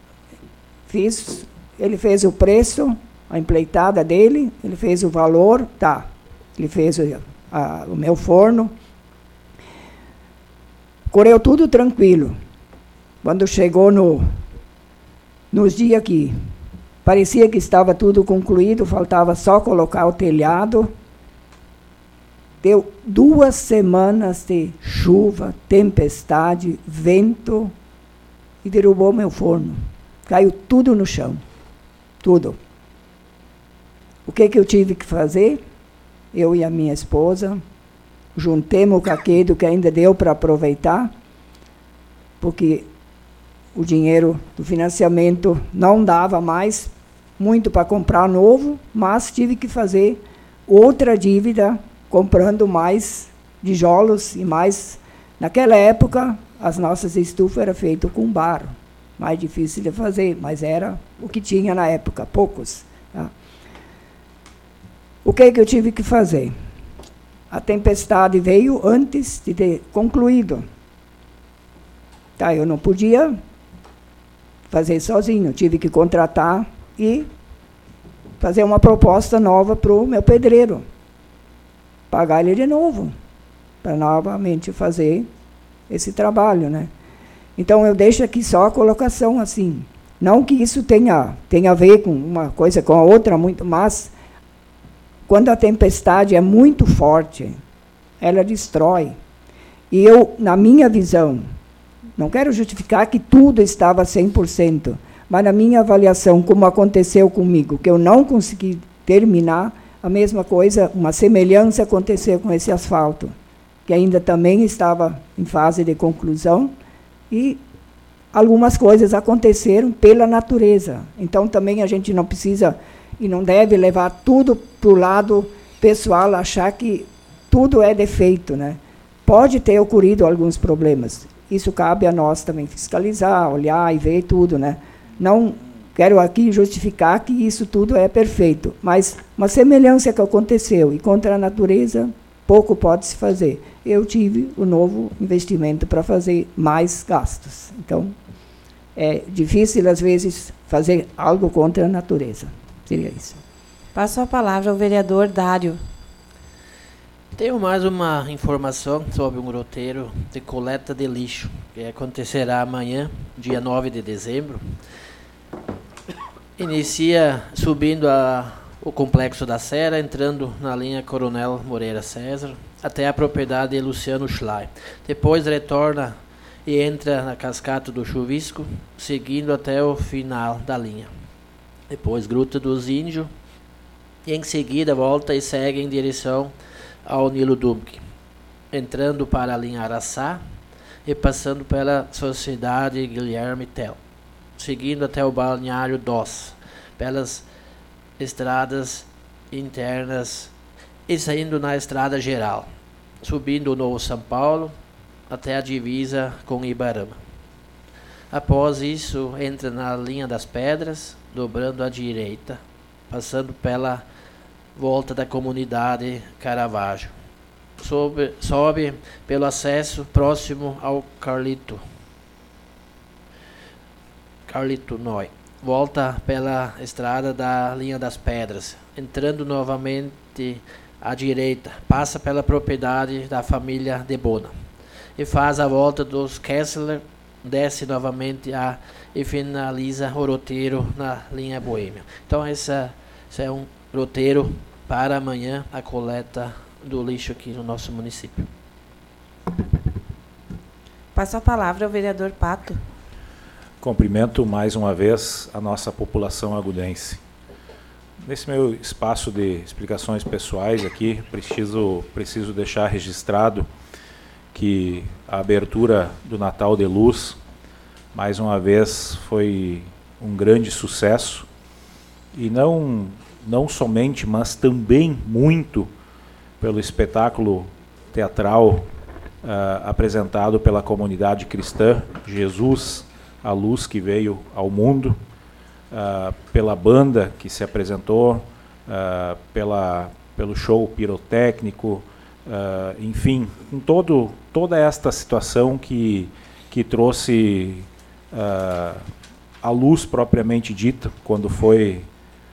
ele fez o preço, a empreitada dele, ele fez o valor, tá. Ele fez o meu forno. Correu tudo tranquilo. Quando chegou nos dias que parecia que estava tudo concluído, faltava só colocar o telhado. Deu 2 semanas de chuva, tempestade, vento, e derrubou meu forno. Caiu tudo no chão. Tudo. O que eu tive que fazer? Eu e a minha esposa juntemos o caquedo que ainda deu para aproveitar, porque o dinheiro do financiamento não dava mais muito para comprar novo, mas tive que fazer outra dívida, comprando mais tijolos e mais. Naquela época, as nossas estufas eram feitas com barro, mais difícil de fazer, mas era o que tinha na época, poucos. Tá? O que eu tive que fazer? A tempestade veio antes de ter concluído. Tá, eu não podia fazer sozinho, tive que contratar e fazer uma proposta nova para o meu pedreiro. Pagar ele de novo, para novamente fazer esse trabalho, né? Então, eu deixo aqui só a colocação assim. Não que isso tenha a ver com uma coisa com a outra, muito, mas quando a tempestade é muito forte, ela destrói. E eu, na minha visão, não quero justificar que tudo estava 100%, mas na minha avaliação, como aconteceu comigo, que eu não consegui terminar, A mesma coisa, uma semelhança aconteceu com esse asfalto, que ainda também estava em fase de conclusão, e algumas coisas aconteceram pela natureza. Então, também a gente não precisa e não deve levar tudo para o lado pessoal, achar que tudo é defeito, né? Pode ter ocorrido alguns problemas. Isso cabe a nós também fiscalizar, olhar e ver tudo, né? Não quero aqui justificar que isso tudo é perfeito, mas uma semelhança que aconteceu e contra a natureza, pouco pode se fazer. Eu tive o novo investimento para fazer mais gastos. Então, é difícil, às vezes, fazer algo contra a natureza. Seria isso. Passo a palavra ao vereador Dário. Tenho mais uma informação sobre um roteiro de coleta de lixo, que acontecerá amanhã, dia 9 de dezembro. Inicia subindo o Complexo da Serra, entrando na linha Coronel Moreira César, até a propriedade de Luciano Schley. Depois retorna e entra na Cascata do Chuvisco, seguindo até o final da linha. Depois Gruta dos Índios, e em seguida volta e segue em direção ao Nilo Dumque, entrando para a linha Araçá e passando pela Sociedade Guilherme Tell, seguindo até o Balneário Doss, pelas estradas internas e saindo na Estrada Geral, subindo o Novo São Paulo até a divisa com Ibarama. Após isso, entra na linha das Pedras, dobrando à direita, passando pela volta da comunidade Caravaggio. Sobe pelo acesso próximo ao Carlito Noi. Volta pela estrada da linha das Pedras, entrando novamente à direita, passa pela propriedade da família de Bona e faz a volta dos Kessler, desce novamente e finaliza o roteiro na linha Boêmia. Então esse é um roteiro para amanhã, a coleta do lixo aqui no nosso município. Passo a palavra ao vereador Pato. Cumprimento mais uma vez a nossa população agudense. Nesse meu espaço de explicações pessoais aqui, preciso deixar registrado que a abertura do Natal de Luz, mais uma vez, foi um grande sucesso, e não somente, mas também muito pelo espetáculo teatral apresentado pela comunidade cristã, Jesus, a luz que veio ao mundo, pela banda que se apresentou, pelo show pirotécnico, enfim, com toda esta situação que trouxe a luz propriamente dita, quando foi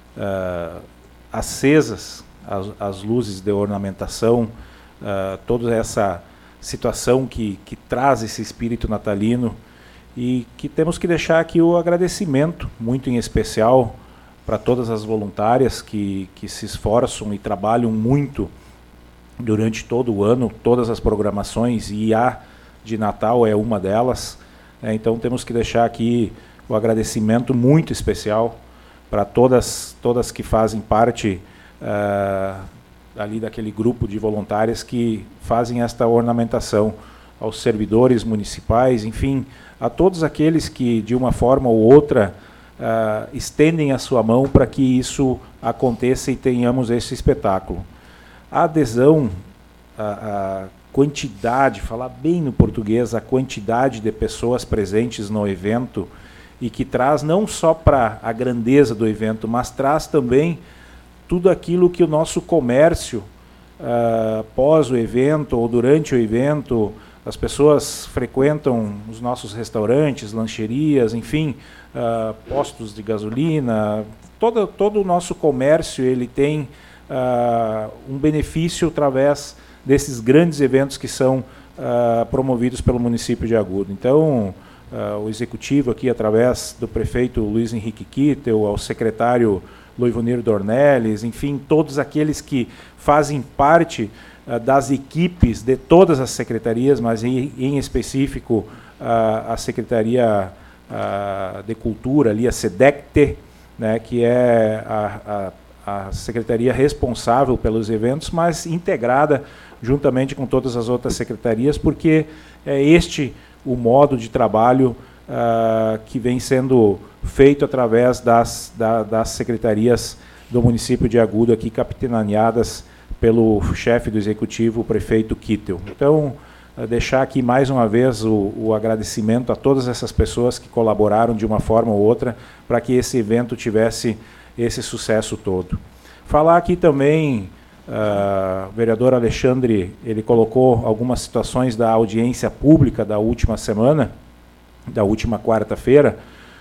acesas as luzes de ornamentação, toda essa situação que traz esse espírito natalino, e que temos que deixar aqui o agradecimento, muito em especial, para todas as voluntárias que se esforçam e trabalham muito durante todo o ano, todas as programações, e a de Natal é uma delas. Então temos que deixar aqui o agradecimento muito especial para todas que fazem parte ali daquele grupo de voluntárias que fazem esta ornamentação, aos servidores municipais, enfim, a todos aqueles que, de uma forma ou outra, estendem a sua mão para que isso aconteça e tenhamos esse espetáculo. A adesão, a quantidade, falar bem no português, a quantidade de pessoas presentes no evento, e que traz não só para a grandeza do evento, mas traz também tudo aquilo que o nosso comércio, pós o evento ou durante o evento, as pessoas frequentam os nossos restaurantes, lancherias, enfim, postos de gasolina, todo o nosso comércio ele tem um benefício através desses grandes eventos que são promovidos pelo município de Agudo. Então, o executivo aqui, através do prefeito Luiz Henrique Kittel, ao secretário Loivonir Dornelles, enfim, todos aqueles que fazem parte das equipes de todas as secretarias, mas em específico a Secretaria de Cultura, ali, a SEDECT, né, que é a secretaria responsável pelos eventos, mas integrada juntamente com todas as outras secretarias, porque é este o modo de trabalho que vem sendo feito através das secretarias do município de Agudo, aqui capitaneadas pelo chefe do executivo, o prefeito Kittel. Então, deixar aqui mais uma vez o agradecimento a todas essas pessoas que colaboraram de uma forma ou outra para que esse evento tivesse esse sucesso todo. Falar aqui também, o vereador Alexandre, ele colocou algumas situações da audiência pública da última semana, da última quarta-feira,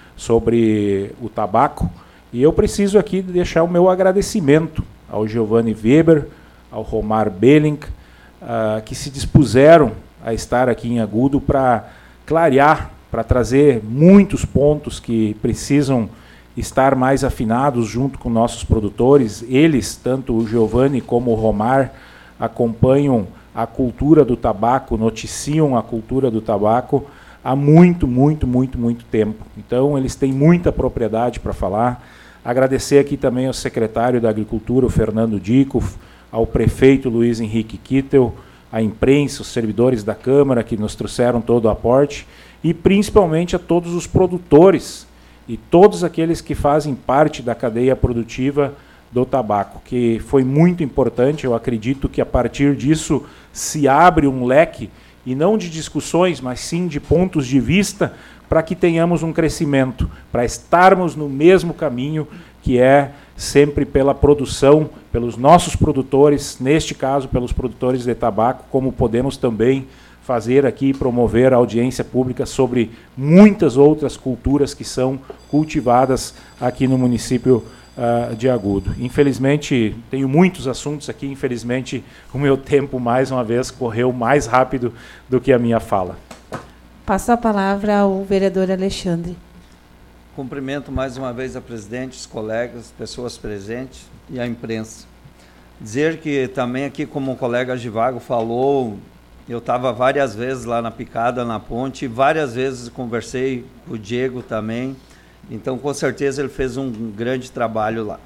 sobre o tabaco, e eu preciso aqui deixar o meu agradecimento ao Giovanni Weber, ao Romar Belling, que se dispuseram a estar aqui em Agudo para clarear, para trazer muitos pontos que precisam estar mais afinados junto com nossos produtores. Eles, tanto o Giovanni como o Romar, acompanham a cultura do tabaco, noticiam a cultura do tabaco há muito tempo. Então, eles têm muita propriedade para falar. Agradecer aqui também ao secretário da Agricultura, o Fernando Dico, ao prefeito Luiz Henrique Kittel, à imprensa, os servidores da Câmara que nos trouxeram todo o aporte, e principalmente a todos os produtores e todos aqueles que fazem parte da cadeia produtiva do tabaco, que foi muito importante. Eu acredito que a partir disso se abre um leque, e não de discussões, mas sim de pontos de vista, para que tenhamos um crescimento, para estarmos no mesmo caminho, que é sempre pela produção, pelos nossos produtores, neste caso pelos produtores de tabaco, como podemos também fazer aqui, promover a audiência pública sobre muitas outras culturas que são cultivadas aqui no município de Agudo. Infelizmente, tenho muitos assuntos aqui, infelizmente o meu tempo, mais uma vez, correu mais rápido do que a minha fala. Passo a palavra ao vereador Alexandre. Cumprimento mais uma vez a presidente, os colegas, pessoas presentes e a imprensa. Dizer que também aqui, como o colega Givago falou, eu estava várias vezes lá na picada, na ponte, e várias vezes conversei com o Diego também. Então, com certeza, ele fez um grande trabalho lá.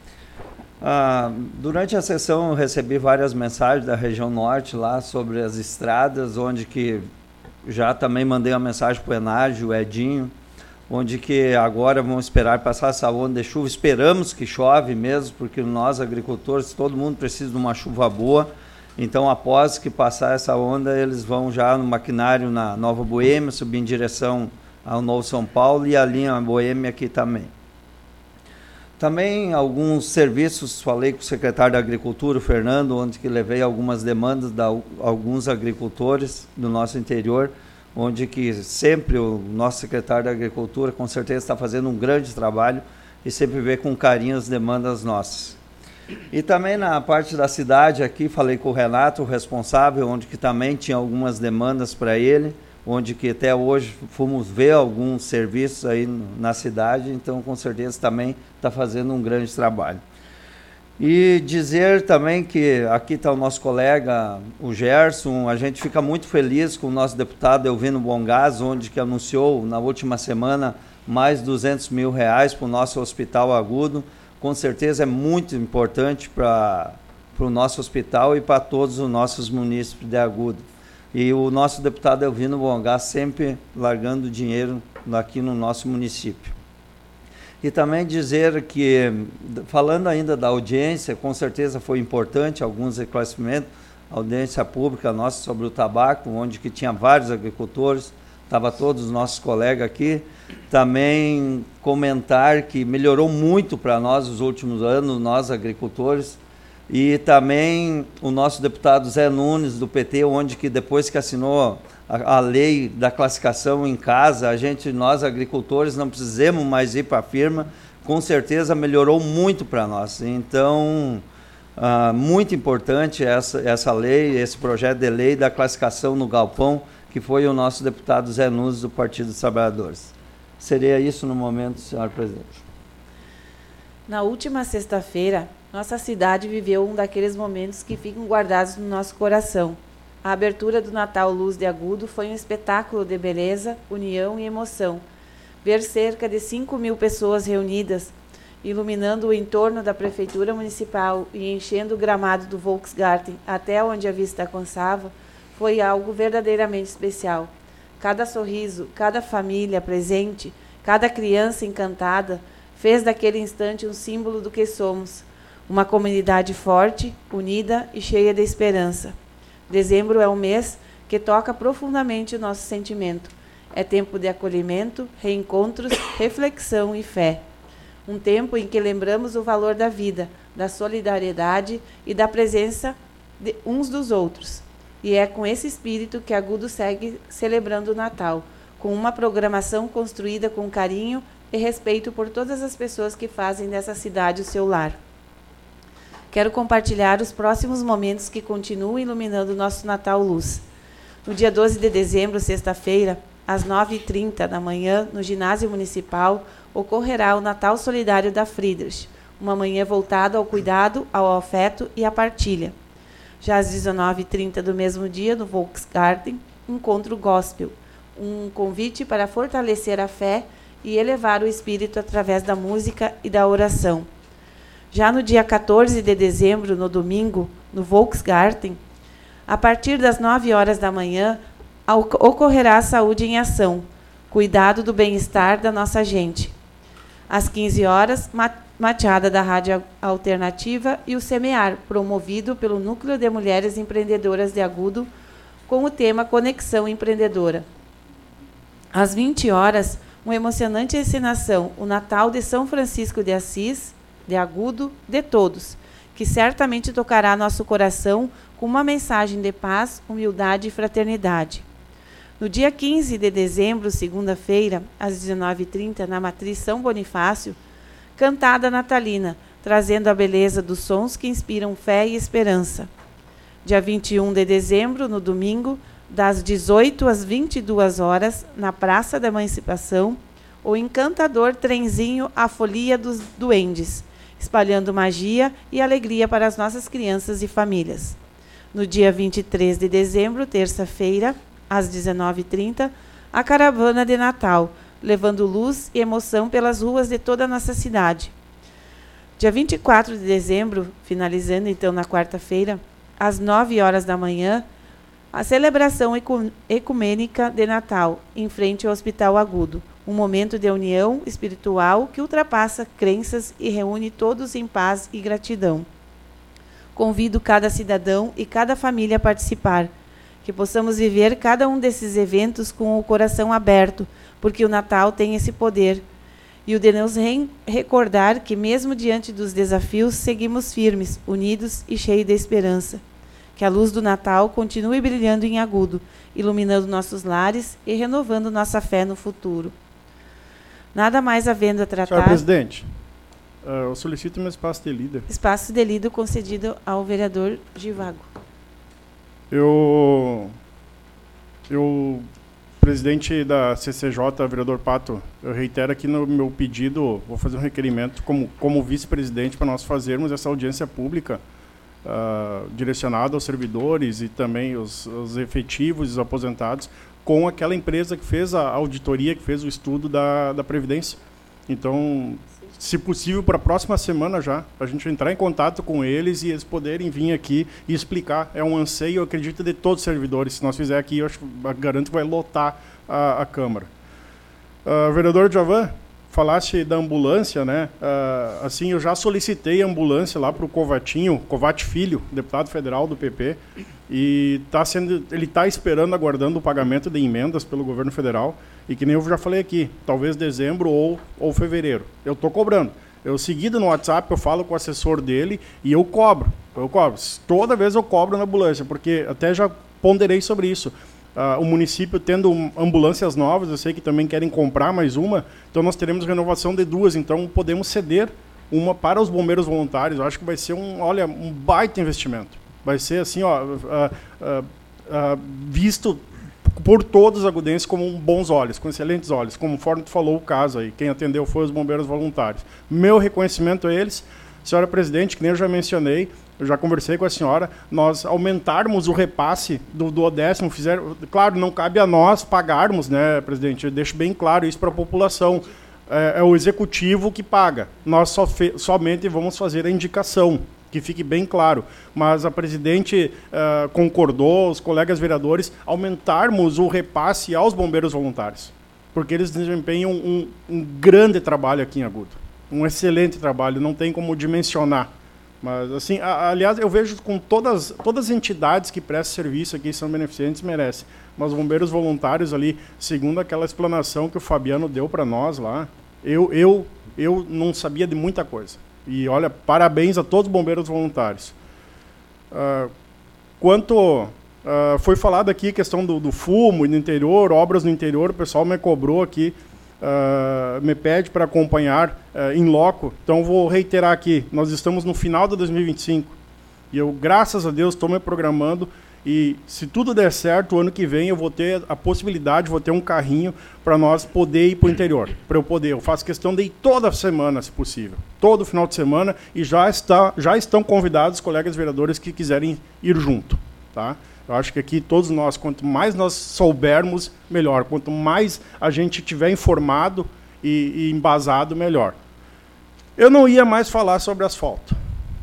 Durante a sessão, eu recebi várias mensagens da região norte lá sobre as estradas, onde que já também mandei uma mensagem para o Enágio, o Edinho, onde que agora vamos esperar passar essa onda de chuva. Esperamos que chove mesmo, porque nós, agricultores, todo mundo precisa de uma chuva boa. Então, após que passar essa onda, eles vão já no maquinário na Nova Boêmia, subir em direção ao Novo São Paulo e a linha Boêmia aqui também. Também alguns serviços, falei com o secretário da Agricultura, o Fernando, onde que levei algumas demandas de alguns agricultores do nosso interior, onde que sempre o nosso secretário da Agricultura com certeza está fazendo um grande trabalho e sempre vê com carinho as demandas nossas. E também na parte da cidade aqui, falei com o Renato, o responsável, onde que também tinha algumas demandas para ele, onde que até hoje fomos ver alguns serviços aí na cidade, então com certeza também está fazendo um grande trabalho. E dizer também que aqui está o nosso colega, o Gerson, a gente fica muito feliz com o nosso deputado Elvino Bongás, onde que anunciou na última semana mais R$200 mil para o nosso Hospital Agudo. Com certeza é muito importante para o nosso hospital e para todos os nossos munícipes de Agudo. E o nosso deputado Elvino Bongás sempre largando dinheiro aqui no nosso município. E também dizer que, falando ainda da audiência, com certeza foi importante alguns esclarecimentos, a audiência pública nossa sobre o tabaco, onde que tinha vários agricultores, estava todos os nossos colegas aqui. Também comentar que melhorou muito para nós nos últimos anos, nós agricultores, e também o nosso deputado Zé Nunes, do PT, onde que depois que assinou a lei da classificação em casa, nós agricultores não precisamos mais ir para a firma, com certeza melhorou muito para nós. Então, muito importante essa lei, esse projeto de lei da classificação no galpão, que foi o nosso deputado Zé Nunes, do Partido dos Trabalhadores. Seria isso no momento, senhor presidente. Na última sexta-feira, nossa cidade viveu um daqueles momentos que ficam guardados no nosso coração. A abertura do Natal Luz de Agudo foi um espetáculo de beleza, união e emoção. Ver cerca de 5.000 pessoas reunidas iluminando o entorno da Prefeitura Municipal e enchendo o gramado do Volksgarten até onde a vista alcançava, foi algo verdadeiramente especial. Cada sorriso, cada família presente, cada criança encantada, fez daquele instante um símbolo do que somos, uma comunidade forte, unida e cheia de esperança. Dezembro é um mês que toca profundamente o nosso sentimento. É tempo de acolhimento, reencontros, reflexão e fé. Um tempo em que lembramos o valor da vida, da solidariedade e da presença de uns dos outros. E é com esse espírito que Agudo segue celebrando o Natal, com uma programação construída com carinho e respeito por todas as pessoas que fazem dessa cidade o seu lar. Quero compartilhar os próximos momentos que continuam iluminando o nosso Natal Luz. No dia 12 de dezembro, sexta-feira, às 9h30 da manhã, no Ginásio Municipal, ocorrerá o Natal Solidário da Friedrich, uma manhã voltada ao cuidado, ao afeto e à partilha. Já às 19h30 do mesmo dia, no Volksgarten, encontro gospel, um convite para fortalecer a fé e elevar o espírito através da música e da oração. Já no dia 14 de dezembro, no domingo, no Volksgarten, a partir das 9 horas da manhã, ocorrerá a Saúde em Ação, cuidado do bem-estar da nossa gente. Às 15 horas, mateada da Rádio Alternativa e o Semear, promovido pelo Núcleo de Mulheres Empreendedoras de Agudo, com o tema Conexão Empreendedora. Às 20 horas, uma emocionante encenação, o Natal de São Francisco de Assis, de Agudo, de todos, que certamente tocará nosso coração com uma mensagem de paz, humildade e fraternidade. No dia 15 de dezembro, segunda-feira, às 19h30, na Matriz São Bonifácio, cantada natalina, trazendo a beleza dos sons que inspiram fé e esperança. Dia 21 de dezembro, no domingo, das 18 às 22 horas, na Praça da Emancipação, o encantador trenzinho A Folia dos Duendes, espalhando magia e alegria para as nossas crianças e famílias. No dia 23 de dezembro, terça-feira, às 19h30, a caravana de Natal, levando luz e emoção pelas ruas de toda a nossa cidade. Dia 24 de dezembro, finalizando então na quarta-feira, às 9 horas da manhã, a celebração ecumênica de Natal, em frente ao Hospital Agudo, um momento de união espiritual que ultrapassa crenças e reúne todos em paz e gratidão. Convido cada cidadão e cada família a participar, que possamos viver cada um desses eventos com o coração aberto, porque o Natal tem esse poder, e o de nos recordar que, mesmo diante dos desafios, seguimos firmes, unidos e cheios de esperança. Que a luz do Natal continue brilhando em Agudo, iluminando nossos lares e renovando nossa fé no futuro. Nada mais havendo a tratar... Senhor presidente, eu solicito meu espaço de líder. Espaço de líder concedido ao vereador Givago. Presidente da CCJ, vereador Pato, eu reitero aqui no meu pedido, vou fazer um requerimento como vice-presidente para nós fazermos essa audiência pública direcionada aos servidores e também os efetivos e os aposentados, com aquela empresa que fez a auditoria, que fez o estudo da Previdência. Então, se possível, para a próxima semana já, a gente entrar em contato com eles e eles poderem vir aqui e explicar. É um anseio, eu acredito, de todos os servidores. Se nós fizer aqui, eu garanto que vai lotar a Câmara. Vereador Javan, falaste da ambulância, né? Assim, eu já solicitei a ambulância lá para o Covatinho, Covat Filho, deputado federal do PP, e ele está esperando, aguardando o pagamento de emendas pelo governo federal, e que nem eu já falei aqui, talvez dezembro ou fevereiro. Eu estou cobrando. Eu, seguido no WhatsApp, eu falo com o assessor dele e eu cobro. Toda vez eu cobro na ambulância, porque até já ponderei sobre isso. O município tendo ambulâncias novas, eu sei que também querem comprar mais uma, então nós teremos renovação de 2, então podemos ceder uma para os bombeiros voluntários. Eu acho que vai ser um baita investimento. Vai ser assim, visto por todos os agudenses como bons olhos, com excelentes olhos, conforme tu falou o caso aí. Quem atendeu foi os bombeiros voluntários. Meu reconhecimento a eles, senhora presidente, que nem eu já mencionei, eu já conversei com a senhora, nós aumentarmos o repasse do 10º, claro, não cabe a nós pagarmos, né, presidente, eu deixo bem claro isso para a população. é o executivo que paga. Nós somente vamos fazer a indicação, que fique bem claro. Mas a presidente concordou, os colegas vereadores, aumentarmos o repasse aos bombeiros voluntários, porque eles desempenham um grande trabalho aqui em Agudo. Um excelente trabalho, não tem como dimensionar. Mas, assim, aliás, eu vejo com todas as entidades que prestam serviço aqui, são beneficentes, merecem. Mas os bombeiros voluntários ali, segundo aquela explanação que o Fabiano deu para nós lá, eu não sabia de muita coisa. E, olha, parabéns a todos os bombeiros voluntários. Foi falado aqui a questão do fumo no interior, obras no interior, o pessoal me cobrou aqui, me pede para acompanhar em loco. Então, vou reiterar aqui, nós estamos no final de 2025 e eu, graças a Deus, estou me programando e, se tudo der certo, o ano que vem eu vou ter a possibilidade, vou ter um carrinho para nós poder ir para o interior. Eu faço questão de ir toda semana, se possível, todo final de semana, e já estão convidados os colegas vereadores que quiserem ir junto. Tá? Eu acho que aqui todos nós, quanto mais nós soubermos, melhor. Quanto mais a gente tiver informado e embasado, melhor. Eu não ia mais falar sobre asfalto,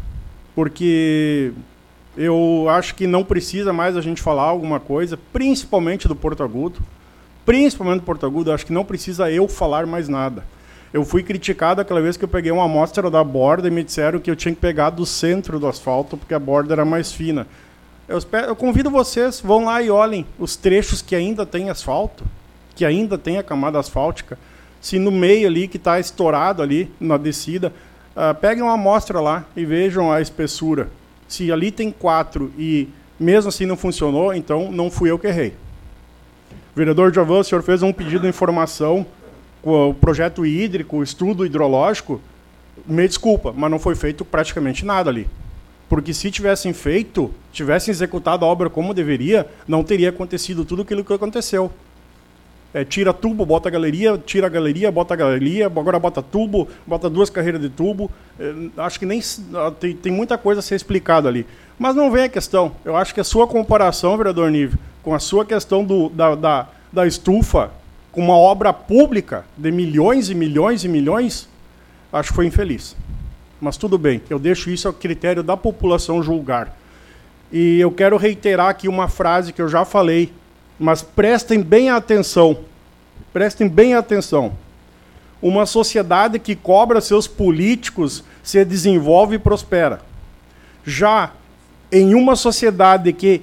porque eu acho que não precisa mais a gente falar alguma coisa, principalmente do Porto Agudo. Principalmente do Porto Agudo, acho que não precisa eu falar mais nada. Eu fui criticado aquela vez que eu peguei uma amostra da borda e me disseram que eu tinha que pegar do centro do asfalto, porque a borda era mais fina. Eu convido vocês, vão lá e olhem os trechos que ainda tem asfalto, que ainda tem a camada asfáltica. Se no meio ali, que está estourado ali na descida, peguem uma amostra lá e vejam a espessura. Se ali tem 4 e mesmo assim não funcionou, então não fui eu que errei. Vereador Giovan, o senhor fez um pedido de informação com o projeto hídrico, o estudo hidrológico. Me desculpa, mas não foi feito praticamente nada ali. Porque se tivessem executado a obra como deveria, não teria acontecido tudo aquilo que aconteceu. Tira tubo, bota galeria, tira a galeria, bota a galeria, agora bota tubo, bota 2 carreiras de tubo. Acho que nem tem muita coisa a ser explicada ali. Mas não vem a questão. Eu acho que a sua comparação, vereador Nível, com a sua questão da estufa, com uma obra pública de milhões e milhões e milhões, acho que foi infeliz. Mas tudo bem, eu deixo isso ao critério da população julgar. E eu quero reiterar aqui uma frase que eu já falei, mas prestem bem atenção. Prestem bem atenção. Uma sociedade que cobra seus políticos se desenvolve e prospera. Já em uma sociedade que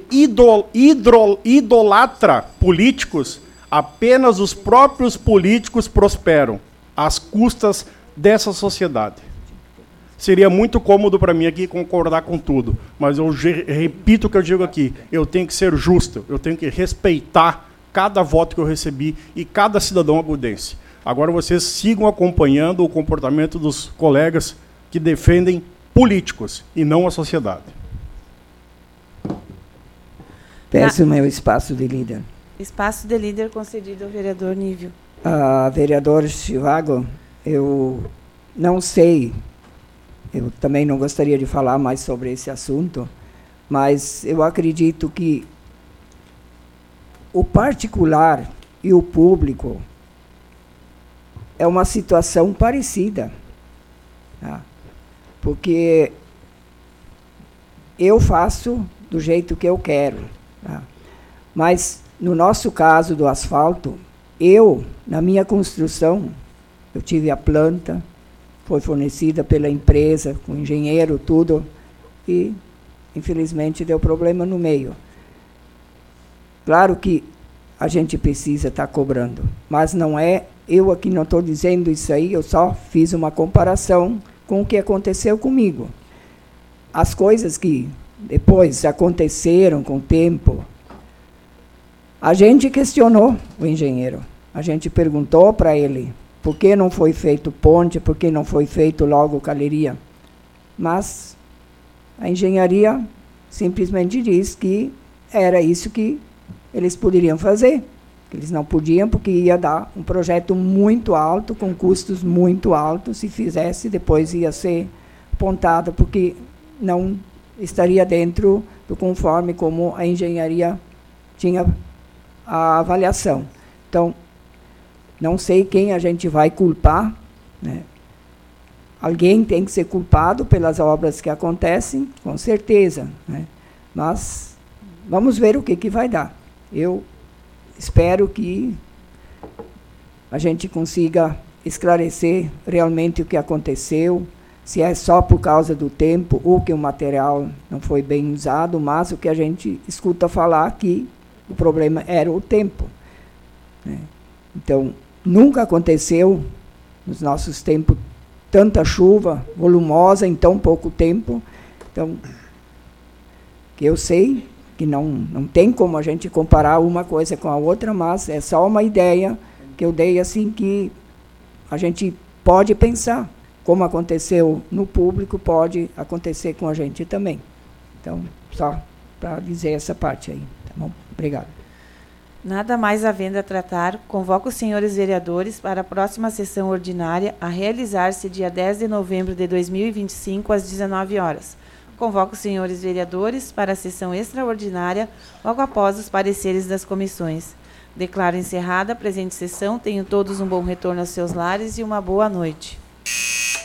idolatra políticos, apenas os próprios políticos prosperam, às custas dessa sociedade. Seria muito cômodo para mim aqui concordar com tudo, mas eu repito o que eu digo aqui, eu tenho que ser justo, eu tenho que respeitar cada voto que eu recebi e cada cidadão agudense. Agora vocês sigam acompanhando o comportamento dos colegas que defendem políticos e não a sociedade. Peço o meu espaço de líder. Espaço de líder concedido ao vereador Nível. Vereador Chivago, eu não sei, eu também não gostaria de falar mais sobre esse assunto, mas eu acredito que o particular e o público é uma situação parecida. Tá? Porque eu faço do jeito que eu quero. Tá? Mas, no nosso caso do asfalto, na minha construção, eu tive a planta, foi fornecida pela empresa, com engenheiro, tudo, e, infelizmente, deu problema no meio. Claro que a gente precisa estar cobrando, mas não é, eu aqui não estou dizendo isso aí, eu só fiz uma comparação com o que aconteceu comigo. As coisas que depois aconteceram com o tempo, a gente questionou o engenheiro, a gente perguntou para ele, por que não foi feito ponte, por que não foi feito logo galeria? Mas a engenharia simplesmente diz que era isso que eles poderiam fazer. Que eles não podiam, porque ia dar um projeto muito alto, com custos muito altos, se fizesse, depois ia ser apontado, porque não estaria dentro do conforme como a engenharia tinha a avaliação. Então, Não sei quem a gente vai culpar, né? Alguém tem que ser culpado pelas obras que acontecem, com certeza, né? Mas vamos ver o que vai dar. Eu espero que a gente consiga esclarecer realmente o que aconteceu, se é só por causa do tempo ou que o material não foi bem usado, mas o que a gente escuta falar que o problema era o tempo, né? Então, nunca aconteceu nos nossos tempos tanta chuva volumosa em tão pouco tempo. Então, que eu sei que não tem como a gente comparar uma coisa com a outra, mas é só uma ideia que eu dei assim que a gente pode pensar. Como aconteceu no público, pode acontecer com a gente também. Então, só para dizer essa parte aí. Tá bom? Obrigado. Nada mais havendo a tratar, convoco os senhores vereadores para a próxima sessão ordinária a realizar-se dia 10 de novembro de 2025, às 19 horas. Convoco os senhores vereadores para a sessão extraordinária logo após os pareceres das comissões. Declaro encerrada a presente sessão. Tenham todos um bom retorno aos seus lares e uma boa noite.